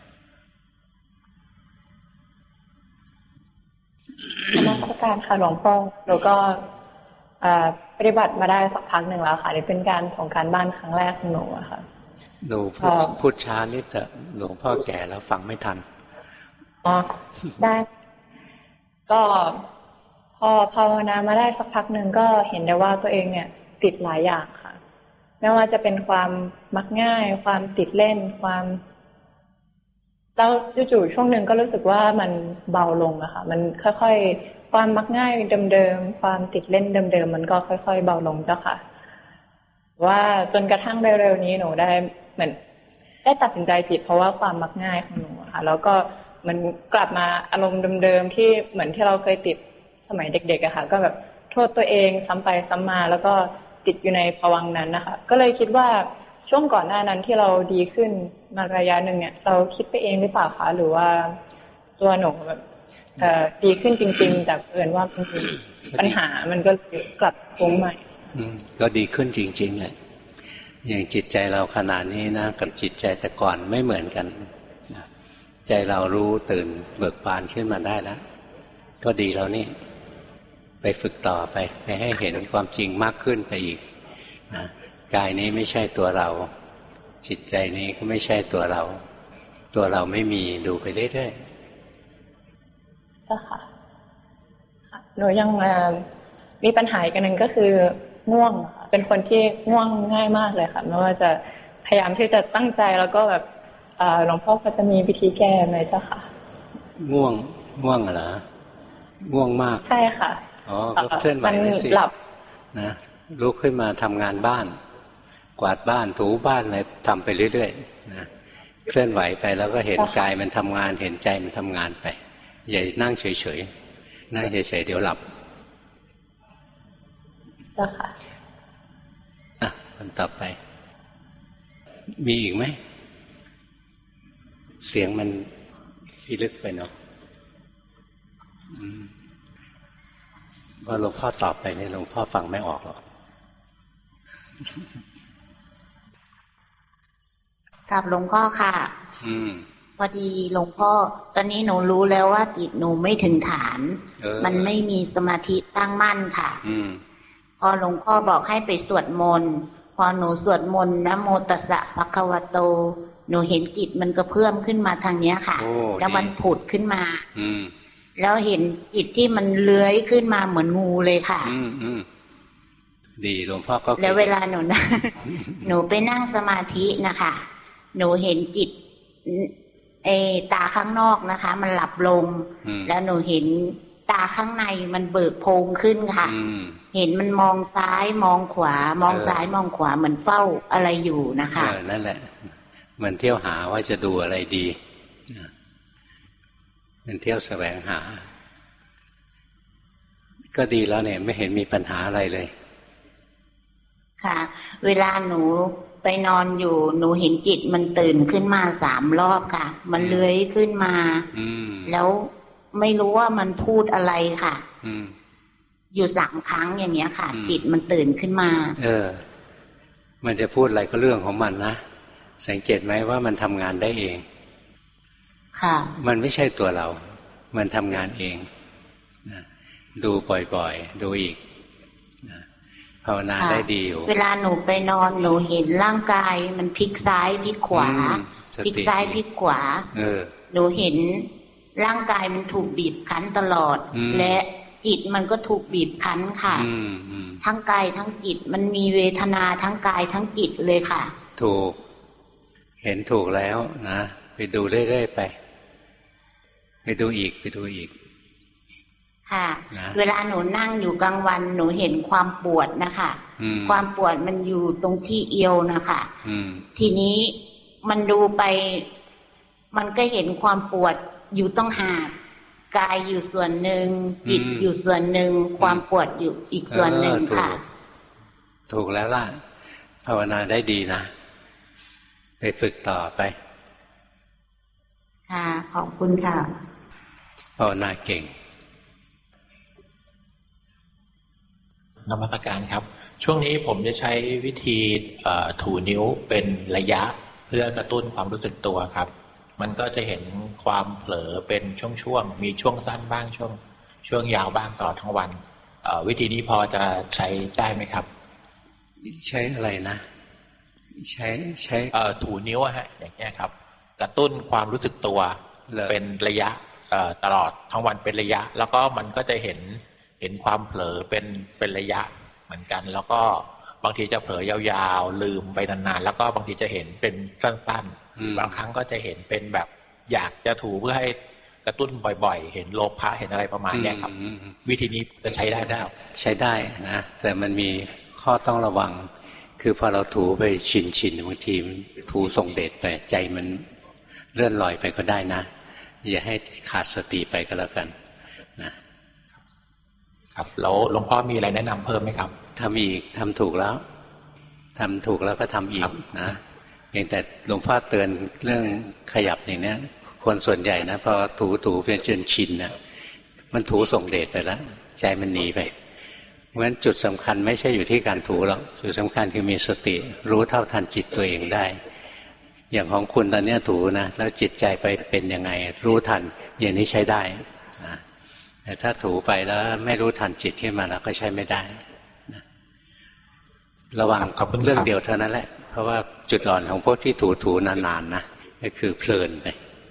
นมัสการค่ะหลวงพ่อหนูก็ปฏิบัติมาได้สักพักหนึ่งแล้วค่ะนี่เป็นการส่งการบ้านครั้งแรกของหนูอะค่ะหนูพูดพูดช้านิดแต่หลวงพ่อแก่แล้วฟังไม่ทันอ๋อได้ก็พอภาวนามาได้สักพักหนึ่งก็เห็นได้ว่าตัวเองเนี่ยติดหลายอย่างค่ะไม่ว่าจะเป็นความมักง่ายความติดเล่นความแล้วจู่ๆช่วงหนึ่งก็รู้สึกว่ามันเบาลงอะค่ะมันค่อยๆความมักง่ายเดิมๆความติดเล่นเดิมๆมันก็ค่อยๆเบาลงเจ้าค่ะว่าจนกระทั่งเร็วๆนี้หนูได้เหมือนได้ตัดสินใจผิดเพราะว่าความมักง่ายของหนูค่ะแล้วก็มันกลับมาอารมณ์เดิมๆที่เหมือนที่เราเคยติดสมัยเด็กๆอะค่ะก็แบบโทษตัวเองซ้ำไปซ้ำมาแล้วก็ติดอยู่ในภวังค์นั้นนะคะก็เลยคิดว่าช่วงก่อนหน้านั้นที่เราดีขึ้นมาระยะหนึ่งเนี่ยเราคิดไปเองหรือเปล่าคะหรือว่าตัวหนูแบบดีขึ้นจริงๆแต่เอิญว่ามันมีปัญหามันก็กลับฟุ้งใหม่ก็ดีขึ้นจริงๆเลยอย่างจิตใจเราขนาดนี้นะกับจิตใจแต่ก่อนไม่เหมือนกันใจเรารู้ตื่นเบิกบานขึ้นมาได้แล้วก็ดีแล้วนี่ไปฝึกต่อไปไปให้เห็นความจริงมากขึ้นไปอีกนะกายนี้ไม่ใช่ตัวเราจิตใจนี้ก็ไม่ใช่ตัวเราตัวเราไม่มีดูไปเรื่อยๆก็ค่ะหนูยังมีปัญหาอีกอันหนึ่งก็คือง่วงเป็นคนที่ง่วงง่ายมากเลยค่ะไม่ว่าจะพยายามที่จะตั้งใจแล้วก็แบบหลวงพ่อเขาจะมีวิธีแก้ไหมเจ้าค่ะง่วงง่วงเหรอง่วงมากใช่ค่ะอ๋อก็เคลื่อนไหวไปสินะลุกขึ้นมาทำงานบ้านกวาดบ้านถูบ้านอะไรทำไปเรื่อยๆนะเคลื่อนไหวไปแล้วก็เห็นกายมันทำงานเห็นใจมันทำงานไปอย่านั่งเฉยๆนั่งเฉยๆเดี๋ยวหลับเจ้าค่ะอ่ะคนต่อไปมีอีกไหมเสียงมันพิลึกไปเนาะพอหลวงพ่อตอบไปเนี่ยหลวงพ่อฟังไม่ออกหรอกกับหลวงพ่อค่ะพอดีหลวงพ่อตอนนี้หนูรู้แล้วว่าจิตหนูไม่ถึงฐานมันไม่มีสมาธิตั้งมั่นค่ะพอหลวงพ่อบอกให้ไปสวดมนต์พอหนูสวดมนต์นะโมตัสสะภะคะวะโตหนูเห็นจิตมันก็เพิ่มขึ้นมาทางเนี้ยค่ะแล้วมันผุดขึ้นมาแล้วเห็นจิตที่มันเลื้อยขึ้นมาเหมือนงูเลยค่ะดีหลวงพ่อก็แล้วเวลาหนูนะหนูไปนั่งสมาธินะคะหนูเห็นจิตไอ้ตาข้างนอกนะคะมันหลับลงแล้วหนูเห็นตาข้างในมันเบิกโพรงขึ้นค่ะเห็นมันมองซ้ายมองขวามองซ้ายมองขวาเหมือนเฝ้าอะไรอยู่นะคะเออนั่นแหละมันเที่ยวหาว่าจะดูอะไรดีมันเที่ยวแสวงหาก็ดีแล้วเนี่ยไม่เห็นมีปัญหาอะไรเลยค่ะเวลาหนูไปนอนอยู่หนูเห็นจิตมันตื่นขึ้นมาสามรอบค่ะมันเลื้อยขึ้นมาแล้วไม่รู้ว่ามันพูดอะไรค่ะอยู่สามครั้งอย่างเงี้ยค่ะจิตมันตื่นขึ้นมาเออมันจะพูดอะไรก็เรื่องของมันนะสังเกตไหมว่ามันทำงานได้เองค่ะมันไม่ใช่ตัวเรามันทำงานเองนะดูบ่อยๆดูอีกนะภาวนาได้ดีอยู่เวลาหนูไปนอนหนูเห็นร่างกายมันพลิกซ้ายพลิกขวาพลิกซ้ายพลิกขวาเออหนูเห็นร่างกายมันถูกบีบคั้นตลอดและจิตมันก็ถูกบีบคั้นค่ะทั้งกายทั้งจิตมันมีเวทนาทั้งกายทั้งจิตเลยค่ะถูกเห็นถูกแล้วนะไปดูเรื่อยๆไปไปดูอีกไปดูอีกค่ะเวลาหนูนั่งอยู่กลางวันหนูเห็นความปวดนะคะความปวดมันอยู่ตรงที่เอวนะคะทีนี้มันดูไปมันก็เห็นความปวดอยู่ต้องหากกายอยู่ส่วนหนึ่งจิตอยู่ส่วนหนึ่งความปวดอยู่อีกส่วนหนึ่งค่ะถูกแล้วล่ะภาวนาได้ดีนะไปฝึกต่อไปค่ะขอบคุณค่ะภาวนาเก่งนมัสการครับช่วงนี้ผมจะใช้วิธีถูนิ้วเป็นระยะเพื่อกระตุ้นความรู้สึกตัวครับมันก็จะเห็นความเผลอเป็นช่วงๆมีช่วงสั้นบ้างช่วงช่วงยาวบ้างตลอดทั้งวันวิธีนี้พอจะใช้ได้ไหมครับใช้อะไรนะใช้ใช้ถูนิ้วฮะอย่างเงี้ยครับกระตุ้นความรู้สึกตัวเป็นระยะตลอดทั้งวันเป็นระยะแล้วก็มันก็จะเห็นเห็นความเผลอเป็นเป็นระยะเหมือนกันแล้วก็บางทีจะเผลอยาวๆลืมไปนานๆแล้วก็บางทีจะเห็นเป็นสั้นๆบางครั้งก็จะเห็นเป็นแบบอยากจะถูเพื่อให้กระตุ้นบ่อยๆเห็นโลภะเห็นอะไรประมาณนี้ครับวิธีนี้จะใช้ได้ได้ใช้ได้นะแต่มันมีข้อต้องระวังคือพอเราถูไปชินๆบางทีถูส่งเดชไปใจมันเลื่อนลอยไปก็ได้นะอย่าให้ขาดสติไปก็แล้วกันนะครับแล้วหลวงพ่อมีอะไรแนะนำเพิ่มไหมครับทำอีกทำถูกแล้วทำถูกแล้วก็ทำอีกนะเพียงแต่หลวงพ่อเตือนเรื่องขยับอย่างนี้คนส่วนใหญ่นะพอถูถูเป็นจนชินนะมันถูส่งเดชไปแล้วใจมันหนีไปเพราะฉะนั้นจุดสำคัญไม่ใช่อยู่ที่การถูหรอกจุดสำคัญคือมีสติรู้เท่าทันจิตตัวเองได้อย่างของคุณตอนนี้ถูนะแล้วจิตใจไปเป็นยังไงรู้ทันอย่างนี้ใช้ได้นะแต่ถ้าถูไปแล้วไม่รู้ทันจิตขึ้นมาแล้วก็ใช้ไม่ได้นะระวังเรื่องเดียวเท่านั้นแหละเพราะว่าจุดอ่อนของพวกที่ถูถูนานๆนะก็คือเพลินไป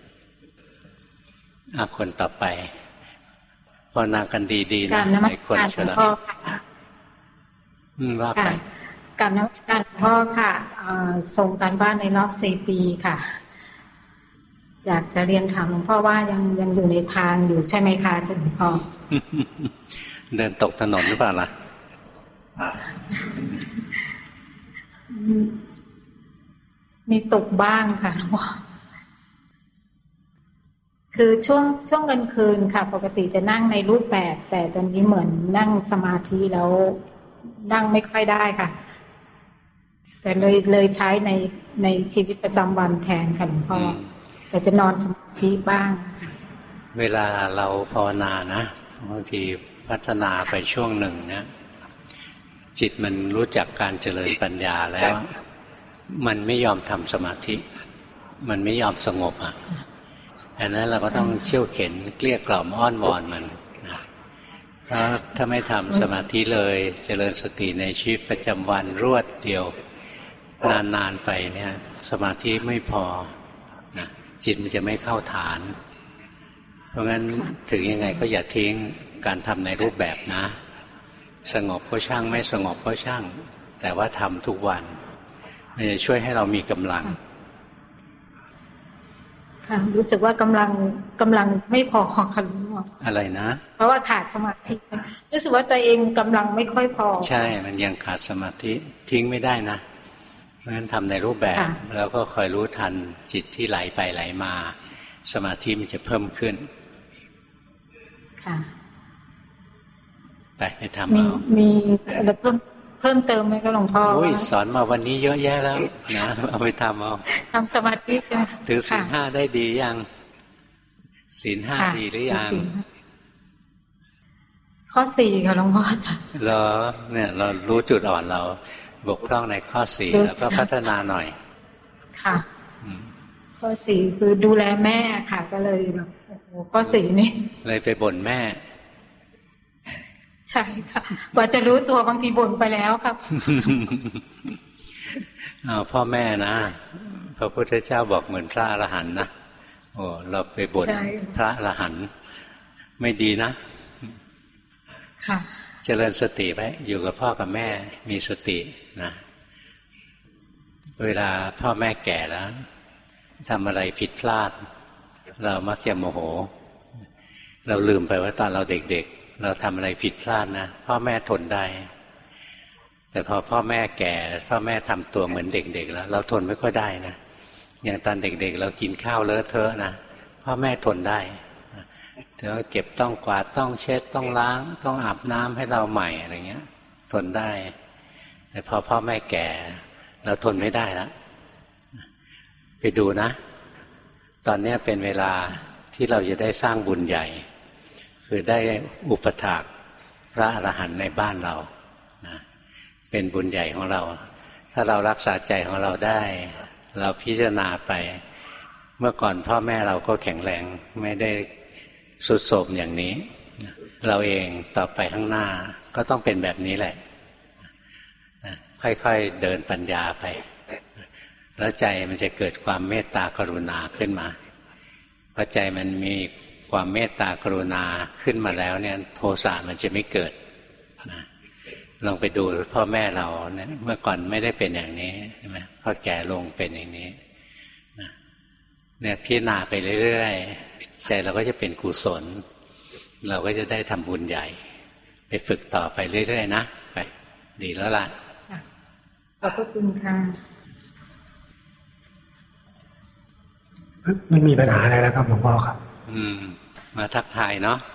อาคนต่อไปภาวนากันดีๆนะให้คนเฉลิมว่าไปกับนักการพ่อค่ะส่งการบ้านในรอบสี่ปีค่ะอยากจะเรียนถามหลวงพ่อว่ายังยังอยู่ในทางอยู่ใช่ไหมคะเจ้าหลวงพ่อเดินตกถนนหรือเปล่าล่ะมีตกบ้างค่ะหลวงพ่อคือช่วงช่วงกลางคืนค่ะปกติจะนั่งในรูปแบบแต่ตอนนี้เหมือนนั่งสมาธิแล้วนั่งไม่ค่อยได้ค่ะจะเลยเลยใช้ในในชีวิตประจำวันแทนค่ะหลวงพ่อแต่จะนอนสมาธิบ้างเวลาเราภาวนานะบางทีพัฒนาไปช่วงหนึ่งเนี่ยจิตมันรู้จักการเจริญปัญญาแล้วมันไม่ยอมทำสมาธิมันไม่ยอมสงบอ่ะอันนั้นเราก็ต้องเชี่ยวเข็นเกลี้ยกล่อมอ้อนวอนมันนะถ้าถ้าไม่ทำสมาธิเลยเจริญสติในชีวิตประจำวันรวดเดียวนานๆไปเนี่ยสมาธิไม่พอนะจิตมันจะไม่เข้าฐานเพราะงั้นถึงยังไงก็อย่าทิ้งการทำในรูปแบบนะสงบก็ช่างไม่สงบก็ช่างแต่ว่าทำทุกวันมันจะช่วยให้เรามีกำลังค่ะรู้สึกว่ากำลังกำลังไม่พอค่ะหลวงพ่ออะไรนะเพราะว่าขาดสมาธิรู้สึกว่าตัวเองกำลังไม่ค่อยพอใช่มันยังขาดสมาธิทิ้งไม่ได้นะเพราะฉะนั้นทำในรูปแบบแล้วก็คอยรู้ทันจิตที่ไหลไปไหลมาสมาธิมันจะเพิ่มขึ้นค่ะไปไปทำเอามีอะไรเพิ่มเพิ่มเติมไหมครับหลวงพ่ออุ้ยสอนมาวันนี้เยอะแยะแล้วนะเอาไปทำเอาทำสมาธิใช่ไหมถือศีลห้าได้ดียังศีลห้าดีหรือยังข้อสี่ค่ะหลวงพ่อจ้ะเหรอเนี่ยเรารู้จุดอ่อนเราบกพร่องในข้อสี่แล้วก็พัฒนาหน่อยค่ะข้อสี่คือดูแลแม่ค่ะก็เลยแบบโอ้โหข้อสี่นี่เลยไปบ่นแม่ใช่ค่ะกว่าจะรู้ตัวบางทีบ่นไปแล้วครับเอาพ่อแม่นะพระพุทธเจ้าบอกเหมือนพระอรหันต์นะโอ้เราไปบ่นพระอรหันต์ไม่ดีนะค่ะเจริญสติไว้อยู่กับพ่อกับแม่มีสตินะเวลาพ่อแม่แก่แล้วทำอะไรผิดพลาดเรามักจะโมโหเราลืมไปว่าตอนเราเด็กๆเราทำอะไรผิดพลาดนะพ่อแม่ทนได้แต่พอพ่อแม่แก่พ่อแม่ทำตัวเหมือนเด็กๆแล้วเราทนไม่ค่อยได้นะอย่างตอนเด็กๆเรากินข้าวเลอะเทอะนะพ่อแม่ทนได้เดี๋ยวเก็บต้องกวาดต้องเช็ดต้องล้างต้องอาบน้ำให้เราใหม่อะไรเงี้ยทนได้แต่พอพ่อแม่แก่เราทนไม่ได้แล้วไปดูนะตอนนี้เป็นเวลาที่เราจะได้สร้างบุญใหญ่คือได้อุปถากพระอรหันต์ในบ้านเรานะเป็นบุญใหญ่ของเราถ้าเรารักษาใจของเราได้เราพิจารณาไปเมื่อก่อนพ่อแม่เราก็แข็งแรงไม่ได้ทรุดโทรมอย่างนี้เราเองต่อไปข้างหน้าก็ต้องเป็นแบบนี้แหละค่อยๆเดินปัญญาไปแล้วใจมันจะเกิดความเมตตากรุณาขึ้นมาพอใจมันมีความเมตตากรุณาขึ้นมาแล้วเนี่ยโทสะมันจะไม่เกิดนะลองไปดูพ่อแม่เราเนี่ยเมื่อก่อนไม่ได้เป็นอย่างนี้ใช่ไหมพอแก่ลงเป็นอย่างนี้นะเนี่ยพิจารณาไปเรื่อยๆใจเราก็จะเป็นกุศลเราก็จะได้ทำบุญใหญ่ไปฝึกต่อไปเรื่อยๆนะไปดีแล้วล่ะขอบพระคุณค่ะไม่มีปัญหาอะไรแล้วครับหลวงพ่อครับอืมมาทักทายเนาะ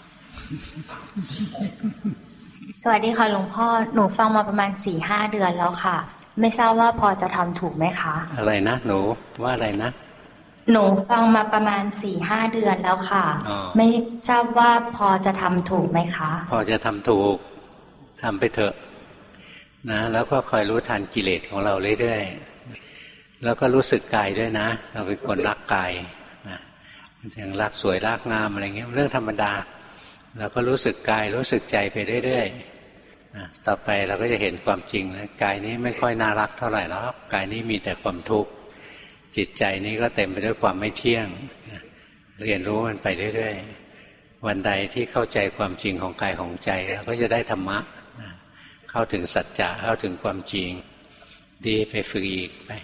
สวัสดีค่ะหลวงพ่อหนูฟังมาประมาณสี่ห้าเดือนแล้วค่ะไม่ทราบว่าพอจะทำถูกไหมคะอะไรนะหนูว่าอะไรนะหนูฟังมาประมาณสี่ห้าเดือนแล้วค่ะไม่ทราบว่าพอจะทำถูกไหมคะพอจะทำถูกทำไปเถอะนะแล้วก็คอยรู้ทันกิเลสของเราเรื่อยๆแล้วก็รู้สึกกายด้วยนะเราเป็นคนรักกายนะอย่างรักสวยรักงามอะไรเงี้ยเรื่องธรรมดาเราก็รู้สึกกายรู้สึกใจไปเรื่อยๆนะต่อไปเราก็จะเห็นความจริงนะกายนี้ไม่ค่อยน่ารักเท่าไหร่หรอกกายนี้มีแต่ความทุกข์จิตใจนี้ก็เต็มไปด้วยความไม่เที่ยงนะเรียนรู้มันไปเรื่อยๆวันใดที่เข้าใจความจริงของกายของใจเราก็จะได้ธรรมะนะเข้าถึงสัจจะเข้าถึงความจริงดีไปฝึกอีกไป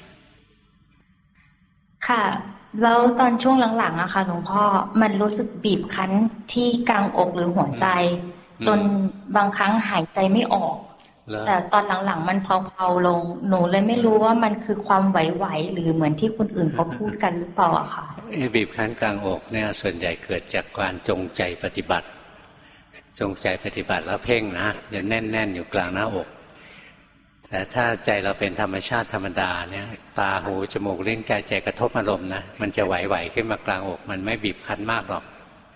ค่ะแล้วตอนช่วงหลังๆอะค่ะหลวงพ่อมันรู้สึกบีบคั้นที่กลางอกหรือหัวใจจนบางครั้งหายใจไม่ออกแต่ตอนหลังๆมันเพลาๆลงหนูเลยไม่รู้ว่ามันคือความไหวๆหรือเหมือนที่คนอื่นเขาพูดกันหรือเปล่าอะค่ะบีบคั้นกลางอกเนี่ยส่วนใหญ่เกิดจากการจงใจปฏิบัติจงใจปฏิบัติแล้วเพ่งนะเดี๋ยวแน่นๆอยู่กลางหน้าอกแต่ถ้าใจเราเป็นธรรมชาติธรรมดาเนี่ยตาหูจมูกลิ้นกายใจกระทบอารมณ์นะมันจะไหวๆขึ้นมากลางอกมันไม่บีบคั้นมากหรอก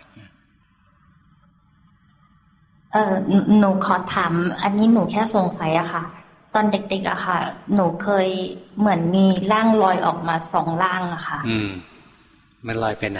เออหนูขอถามอันนี้หนูแค่สงสัยอะค่ะตอนเด็กๆอะค่ะหนูเคยเหมือนมีร่างลอยออกมาสองร่างอะค่ะอืมมันลอยไปไหน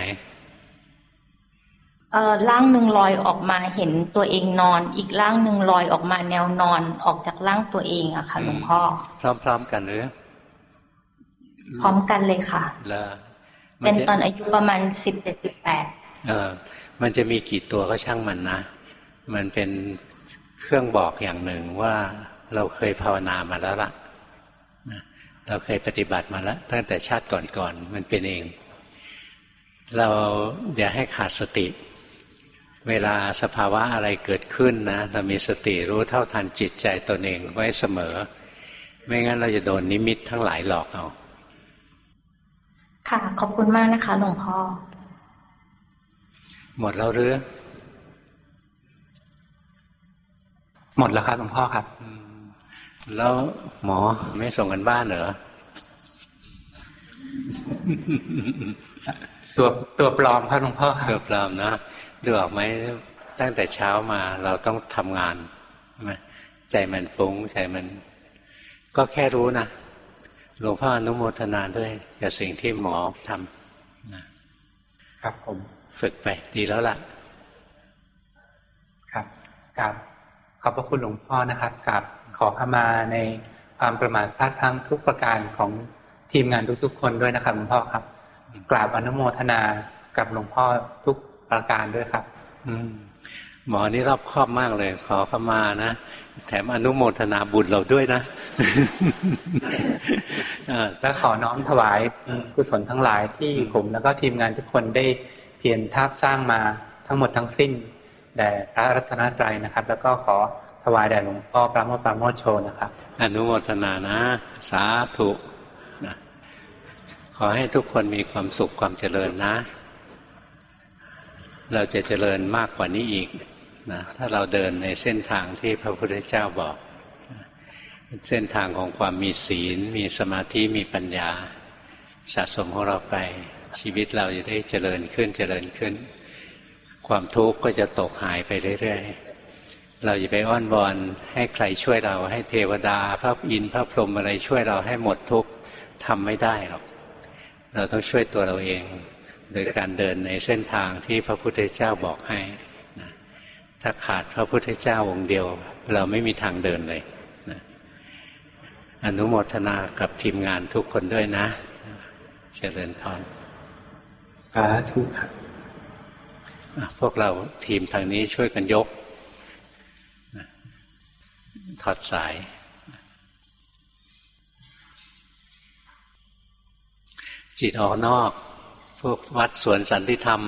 เออร่างหนึ่งลอยออกมาเห็นตัวเองนอนอีกร่างหนึ่งลอยออกมาแนวนอนออกจากร่างตัวเองอะค่ะหลวงพ่อพร้อมๆกันหรือพร้อมกันเลยค่ะแล้วเป็นตอนอายุประมาณสิบเจ็ดสิบแปดเออมันจะมีกี่ตัวก็ช่างมันนะมันเป็นเครื่องบอกอย่างหนึ่งว่าเราเคยภาวนามาแล้วล่ะเราเคยปฏิบัติมาแล้วตั้งแต่ชาติก่อนๆมันเป็นเองเราอย่าให้ขาดสติเวลาสภาวะอะไรเกิดขึ้นนะเรามีสติรู้เท่าทันจิตใจตนเองไว้เสมอไม่งั้นเราจะโดนนิมิตทั้งหลายหลอกเอาค่ะขอบคุณมากนะคะหลวงพ่อหมดแล้วหรือหมดแล้วครับหลวงพ่อครับแล้วหมอไม่ส่งกันบ้านเหรอตัวตัวปลอมครับหลวงพ่อครับตัวปลอมนะดูออกไหมตั้งแต่เช้ามาเราต้องทำงานใช่ไหมใจมันฟุ้งใจมันก็แค่รู้นะหลวงพ่ออนุโมทนาด้วยกับสิ่งที่หมอทำนะครับผมฝึกไปดีแล้วล่ะครับครับขอบพระคุณหลวงพ่อนะครับกับขอขมาในความประมาทพลาดพลั้งทุกประการของทีมงานทุกๆคนด้วยนะครับหลวงพ่อครับกราบอนุโมทนากับหลวงพ่อทุกประการด้วยครับอืมหมอนี่รอบคอบมากเลยขอขมานะแถมอนุโมทนาบุญเราด้วยนะและขอน้อมถวายกุศลทั้งหลายที่ผมแล้วก็ทีมงานทุกคนได้เพียรทาบสร้างมาทั้งหมดทั้งสิ้นแด่พระรัตนตรัยนะครับแล้วก็ขอถวายแด่หลวงพ่อปราโมทย์ปราโมทย์โชนะครับอนุโมทนานะสาธุนะขอให้ทุกคนมีความสุขความเจริญนะเราจะเจริญมากกว่านี้อีกนะถ้าเราเดินในเส้นทางที่พระพุทธเจ้าบอกเส้นทางของความมีศีลมีสมาธิมีปัญญาสะสมของเราไปชีวิตเราจะได้เจริญขึ้นเจริญขึ้นความทุกข์ก็จะตกหายไปเรื่อยๆเราอย่าไปอ้อนวอนให้ใครช่วยเราให้เทวดาพระอินทร์พระพรหมอะไรช่วยเราให้หมดทุกข์ทำไม่ได้หรอกเราต้องช่วยตัวเราเองโดยการเดินในเส้นทางที่พระพุทธเจ้าบอกให้นะถ้าขาดพระพุทธเจ้าองค์เดียวเราไม่มีทางเดินเลยนะอนุโมทนากับทีมงานทุกคนด้วยนะเจริญพรสาธุครับพวกเราทีมทางนี้ช่วยกันยกนะถอดสายจิตออกนอกพวกวัดสวนสันติธรรม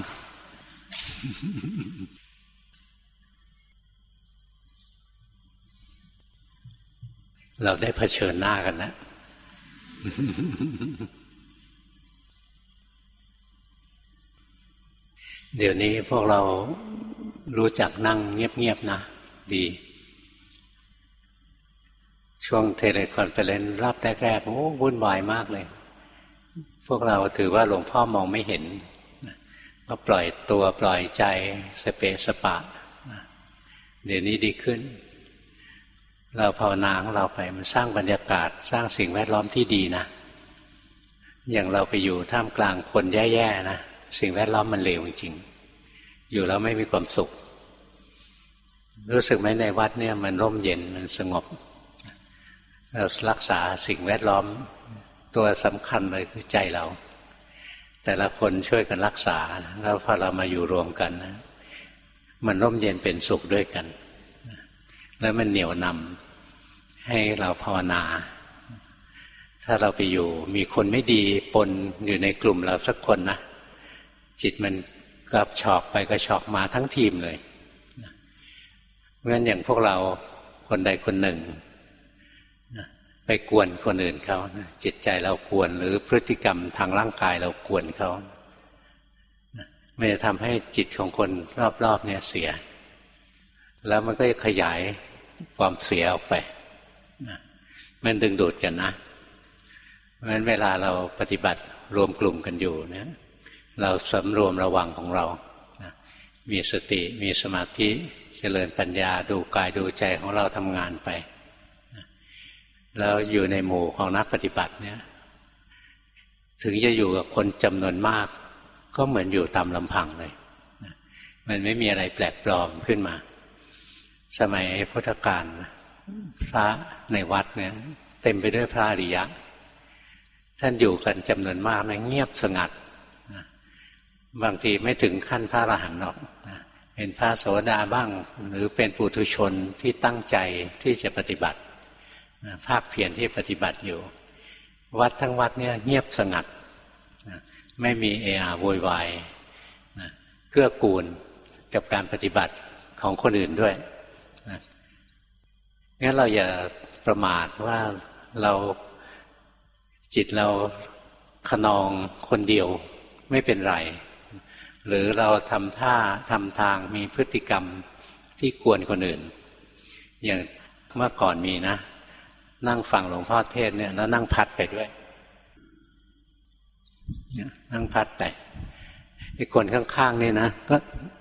เราได้เผชิญหน้ากันแล้วเดี๋ยวนี้พวกเรารู้จักนั่งเงียบๆนะดีช่วงเทเลคอนเฟอเรนซ์รอบแรกๆโอ้วุ่นวายมากเลยพวกเราถือว่าหลวงพ่อมองไม่เห็นก็ปล่อยตัวปล่อยใจสเปสปะเดี๋ยวนี้ดีขึ้นเราภาวนาของเราไปมันสร้างบรรยากาศสร้างสิ่งแวดล้อมที่ดีนะอย่างเราไปอยู่ท่ามกลางคนแย่ๆนะสิ่งแวดล้อมมันเลวจริงๆอยู่แล้วไม่มีความสุขรู้สึกไหมในวัดเนี่ยมันร่มเย็นมันสงบเรารักษาสิ่งแวดล้อมตัวสำคัญเลยคือใจเราแต่ละคนช่วยกันรักษาแล้วพอเรามาอยู่รวมกันนะมันร่มเย็นเป็นสุขด้วยกันแล้วมันเหนี่ยวนำให้เราภาวนาถ้าเราไปอยู่มีคนไม่ดีปนอยู่ในกลุ่มเราสักคนนะจิตมันกับชอกไปก็ชอกมาทั้งทีมเลยเพราะฉะนั้นอย่างพวกเราคนใดคนหนึ่งไปกวนคนอื่นเขาจิตใจเรากวนหรือพฤติกรรมทางร่างกายเรากวนเขามันจะทำให้จิตของคนรอบๆเนี่ยเสียแล้วมันก็จะขยายความเสียออกไปมันดึงดูดกันนะเพราะฉะนั้นเวลาเราปฏิบัติรวมกลุ่มกันอยู่เนี่ยเราสำรวมระวังของเรามีสติมีสมาธิเจริญปัญญาดูกายดูใจของเราทำงานไปแล้วอยู่ในหมู่ของนักปฏิบัติเนี่ยถึงจะอยู่กับคนจำนวนมากก็เหมือนอยู่ตามลำพังเลยมันไม่มีอะไรแปลกปลอมขึ้นมาสมัยพุทธกาลพระในวัดเนี่ยเต็มไปด้วยพระอริยะท่านอยู่กันจำนวนมากนะเงียบสงัดบางทีไม่ถึงขั้นพระอรหันต์หรอกเป็นพระโสดาบ้างหรือเป็นปุถุชนที่ตั้งใจที่จะปฏิบัติภาคเพียรที่ปฏิบัติอยู่วัดทั้งวัดเนี่ยเงียบสงัดไม่มีเอะอะโวยวายนะเกื้อกูลกับการปฏิบัติของคนอื่นด้วยนะงั้นเราอย่าประมาทว่าเราจิตเราขนองคนเดียวไม่เป็นไรหรือเราทำท่าทำทางมีพฤติกรรมที่กวนคนอื่นอย่างเมื่อก่อนมีนะนั่งฟังหลวงพ่อเทศเนี่ยแล้วนั่งพัดไปด้วยนั่งพัดไปไอ้คนข้างๆนี่นะก็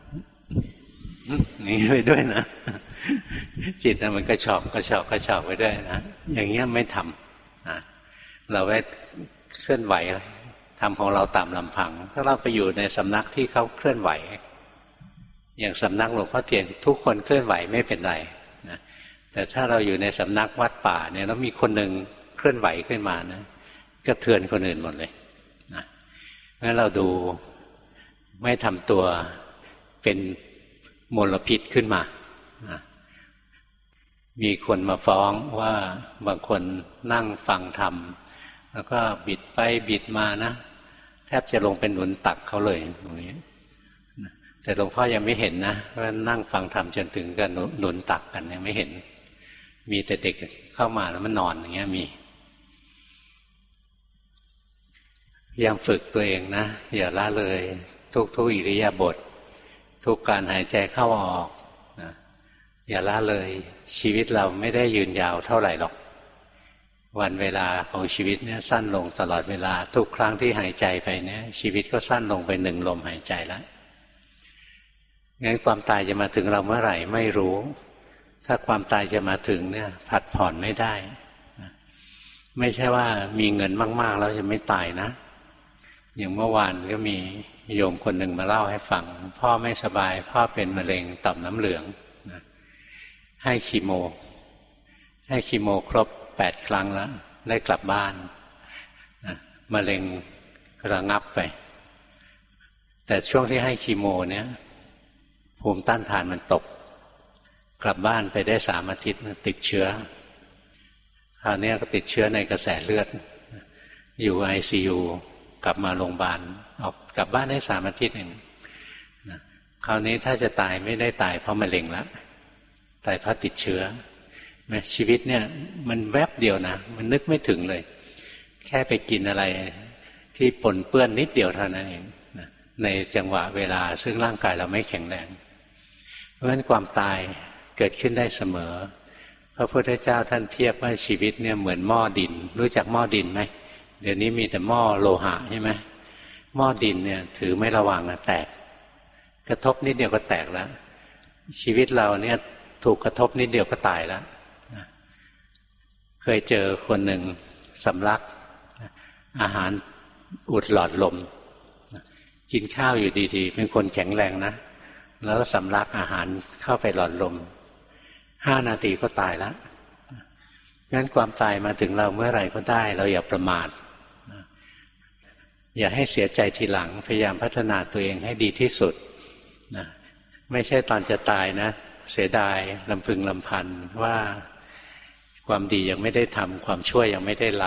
หนีไปด้วยนะจิตมันก็ชอบก็ชอบก็ชอบไปด้วยนะอย่างเงี้ยไม่ทำนะเราไว้เคลื่อนไหวทำของเราตามลำพังถ้าเราไปอยู่ในสำนักที่เขาเคลื่อนไหวอย่างสำนักหลวงพ่อเทียนทุกคนเคลื่อนไหวไม่เป็นไรนะแต่ถ้าเราอยู่ในสำนักวัดป่าเนี่ยแล้วมีคนหนึ่งเคลื่อนไหวขึ้นมานะก็เทือนคนอื่นหมดเลยนะงั้นเราดูไม่ทำตัวเป็นมลพิษขึ้นมานะมีคนมาฟ้องว่าบางคนนั่งฟังธรรมแล้วก็บิดไปบิดมานะแทบจะลงเป็นหนุนตักเขาเลยตรงนี้แต่หลวงพ่อยังไม่เห็นนะว่านั่งฟังธรรมจนถึงกับหนุนตักกันยังไม่เห็นมีแต่เด็กเข้ามาแล้วมันนอนอย่างเงี้ยมีพยายามฝึกตัวเองนะอย่าละเลยทุกทุกอิริยาบถทุกการหายใจเข้าออกนะอย่าละเลยชีวิตเราไม่ได้ยืนยาวเท่าไหร่หรอกวันเวลาของชีวิตเนี่ยสั้นลงตลอดเวลาทุกครั้งที่หายใจไปเนี่ยชีวิตก็สั้นลงไปหนึ่งลมหายใจแล้วงั้นความตายจะมาถึงเราเมื่อไหร่ไม่รู้ถ้าความตายจะมาถึงเนี่ยผัดผ่อนไม่ได้ไม่ใช่ว่ามีเงินมากๆแล้วจะไม่ตายนะอย่างเมื่อวานก็มีโยมคนหนึ่งมาเล่าให้ฟังพ่อไม่สบายพ่อเป็นมะเร็งต่อมน้ำเหลืองนะให้คีโมให้คีโมครบแปดครั้งแล้วได้กลับบ้านนะมะเร็งระงับไปแต่ช่วงที่ให้คีโมเนี่ยภูมิต้านทานมันตกกลับบ้านไปได้สามอาทิตย์ติดเชื้อคราวนี้ก็ติดเชื้อในกระแสเลือดอยู่ไอซียูกลับมาโรงพยาบาลออกกลับบ้านได้สามอาทิตย์เองนะคราวนี้ถ้าจะตายไม่ได้ตายเพราะมะเร็งแล้วตายเพราะติดเชื้อนะชีวิตเนี่ยมันแวบเดียวนะมันนึกไม่ถึงเลยแค่ไปกินอะไรที่ปนเปื้อนนิดเดียวเท่านั้นเองนะในจังหวะเวลาซึ่งร่างกายเราไม่แข็งแรงเพราะฉะนั้นความตายเกิดขึ้นได้เสมอพระพุทธเจ้าท่านเทียบว่าชีวิตเนี่ยเหมือนหม้อดินรู้จักหม้อดินไหมเดี๋ยวนี้มีแต่หม้อโลหะใช่ไหมหม้อดินเนี่ยถือไม่ระวังนะแตกกระทบนิดเดียวก็แตกแล้วชีวิตเราเนี่ยถูกกระทบนิดเดียวก็ตายแล้วเคยเจอคนหนึ่งสำลักอาหารอุดหลอดลมกินข้าวอยู่ดีๆเป็นคนแข็งแรงนะแล้วก็สำลักอาหารเข้าไปหลอดลมห้านาทีก็ตายแล้วงั้นความตายมาถึงเราเมื่อไหร่ก็ได้เราอย่าประมาทอย่าให้เสียใจทีหลังพยายามพัฒนาตัวเองให้ดีที่สุดนะไม่ใช่ตอนจะตายนะเสียดายลำพึงลำพันว่าความดียังไม่ได้ทำความชั่วยังไม่ได้ละ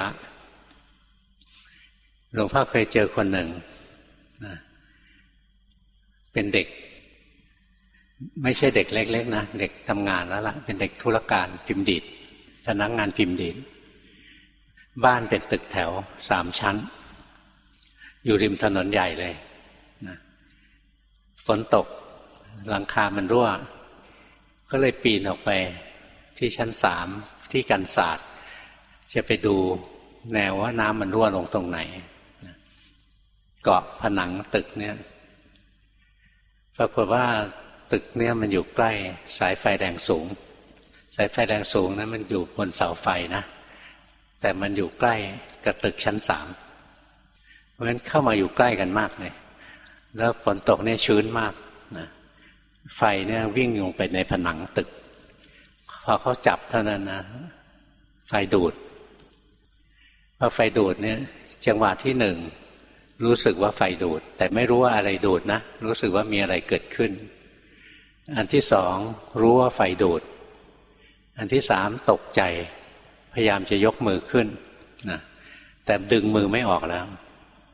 หลวงพ่อเคยเจอคนหนึ่งนะเป็นเด็กไม่ใช่เด็กเล็กๆนะเด็กทำงานแล้วล่ะเป็นเด็กธุรการพิมพ์ดีดพนักงานพิมพ์ดีดบ้านเป็นตึกแถวสามชั้นอยู่ริมถนนใหญ่เลยนะฝนตกหลังคามันรั่วก็เลยปีนออกไปที่ชั้นสามที่กันศาสตร์จะไปดูแนวว่าน้ำมันรั่วลงตรงไหนเกาะผนังตึกเนี่ยปรากฏว่าตึกเนี่ยมันอยู่ใกล้สายไฟแรงสูงสายไฟแรงสูงนะมันอยู่บนเสาไฟนะแต่มันอยู่ใกล้กับตึกชั้นสามเพราะฉะนั้นเข้ามาอยู่ใกล้กันมากเลยแล้วฝนตกเนี่ยชื้นมากนะไฟเนี่ยวิ่งลงไปในผนังตึกพอเขาจับเท่านั้นนะไฟดูดพอไฟดูดเนี่ยจังหวะที่หนึ่งรู้สึกว่าไฟดูดแต่ไม่รู้ว่าอะไรดูดนะรู้สึกว่ามีอะไรเกิดขึ้นอันที่สองรู้ว่าไฟดูดอันที่สามตกใจพยายามจะยกมือขึ้นนะแต่ดึงมือไม่ออกแล้ว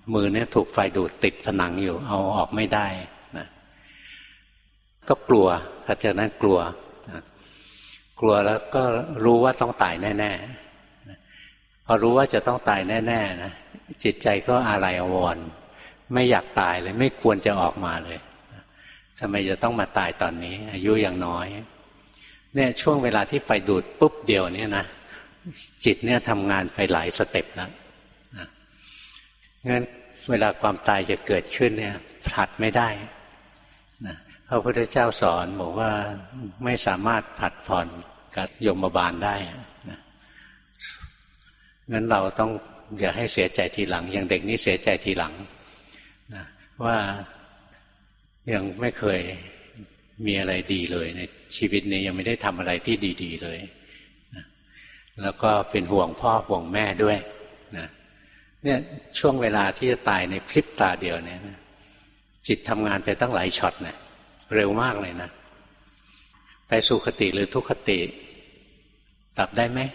มือเนี่ยถูกไฟดูดติดผนังอยู่เอาออกไม่ได้นะก็กลัวถ้าเจอนั้นกลัวนะกลัวแล้วก็รู้ว่าต้องตายแน่ๆนะพอรู้ว่าจะต้องตายแน่ๆนะจิตใจก็อาลัยอาวรณ์ไม่อยากตายเลยไม่ควรจะออกมาเลยทำไมจะต้องมาตายตอนนี้อายุยังน้อยเนี่ยช่วงเวลาที่ไฟดูดปุ๊บเดียวเนี่ยนะจิตเนี่ยทำงานไปหลายสเต็ปแล้วนะงั้นเวลาความตายจะเกิดขึ้นเนี่ยผลัดไม่ได้นะพระพุทธเจ้าสอนบอกว่าไม่สามารถผลัดผ่อนกับยมบาลได้นะงั้นเราต้องอย่าให้เสียใจทีหลังอย่างเด็กนี่เสียใจทีหลังนะว่ายังไม่เคยมีอะไรดีเลยในชีวิตนี้ยังไม่ได้ทำอะไรที่ดีๆเลยนะแล้วก็เป็นห่วงพ่อห่วงแม่ด้วยนะเนี่ยช่วงเวลาที่จะตายในพริบตาเดียวเนี่ยนะจิตทำงานไปตั้งหลายช็อตนะเร็วมากเลยนะไปสุคติหรือทุคติตับได้ไหม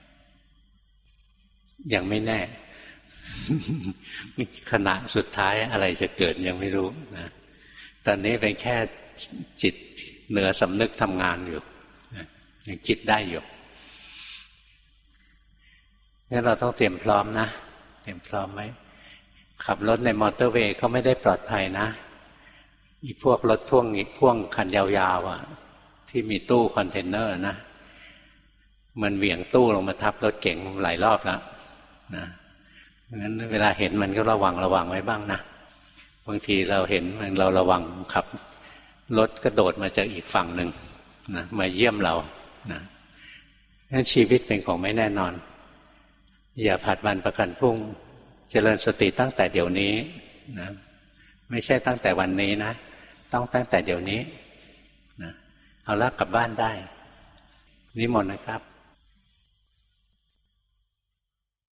ยังไม่แน่ ขณะสุดท้ายอะไรจะเกิดยังไม่รู้นะตอนนี้เป็นแค่จิตเหนือสำนึกทำงานอยู่ยังจิตได้อยู่งั้นเราต้องเตรียมพร้อมนะเตรียมพร้อมไหมขับรถในมอเตอร์เวย์ก็ไม่ได้ปลอดภัยนะอีพวกรถพ่วงอีกพ่วงคันยาวๆอ่ะที่มีตู้คอนเทนเนอร์นะมันเหวี่ยงตู้ลงมาทับรถเก๋งหลายรอบแล้วนะงั้นเวลาเห็นมันก็ระวังระวังไว้บ้างนะบางทีเราเห็นมันเราระวังขับรถกระโดดมาจากอีกฝั่งหนึ่งนะมาเยี่ยมเรานะงั้นชีวิตเป็นของไม่แน่นอนอย่าผัดวันประกันพรุ่งเจริญสติตั้งแต่เดี๋ยวนี้นะไม่ใช่ตั้งแต่วันนี้นะต้องตั้งแต่เดี๋ยวนี้นะเอาละกลับบ้านได้นิมนต์นะครับ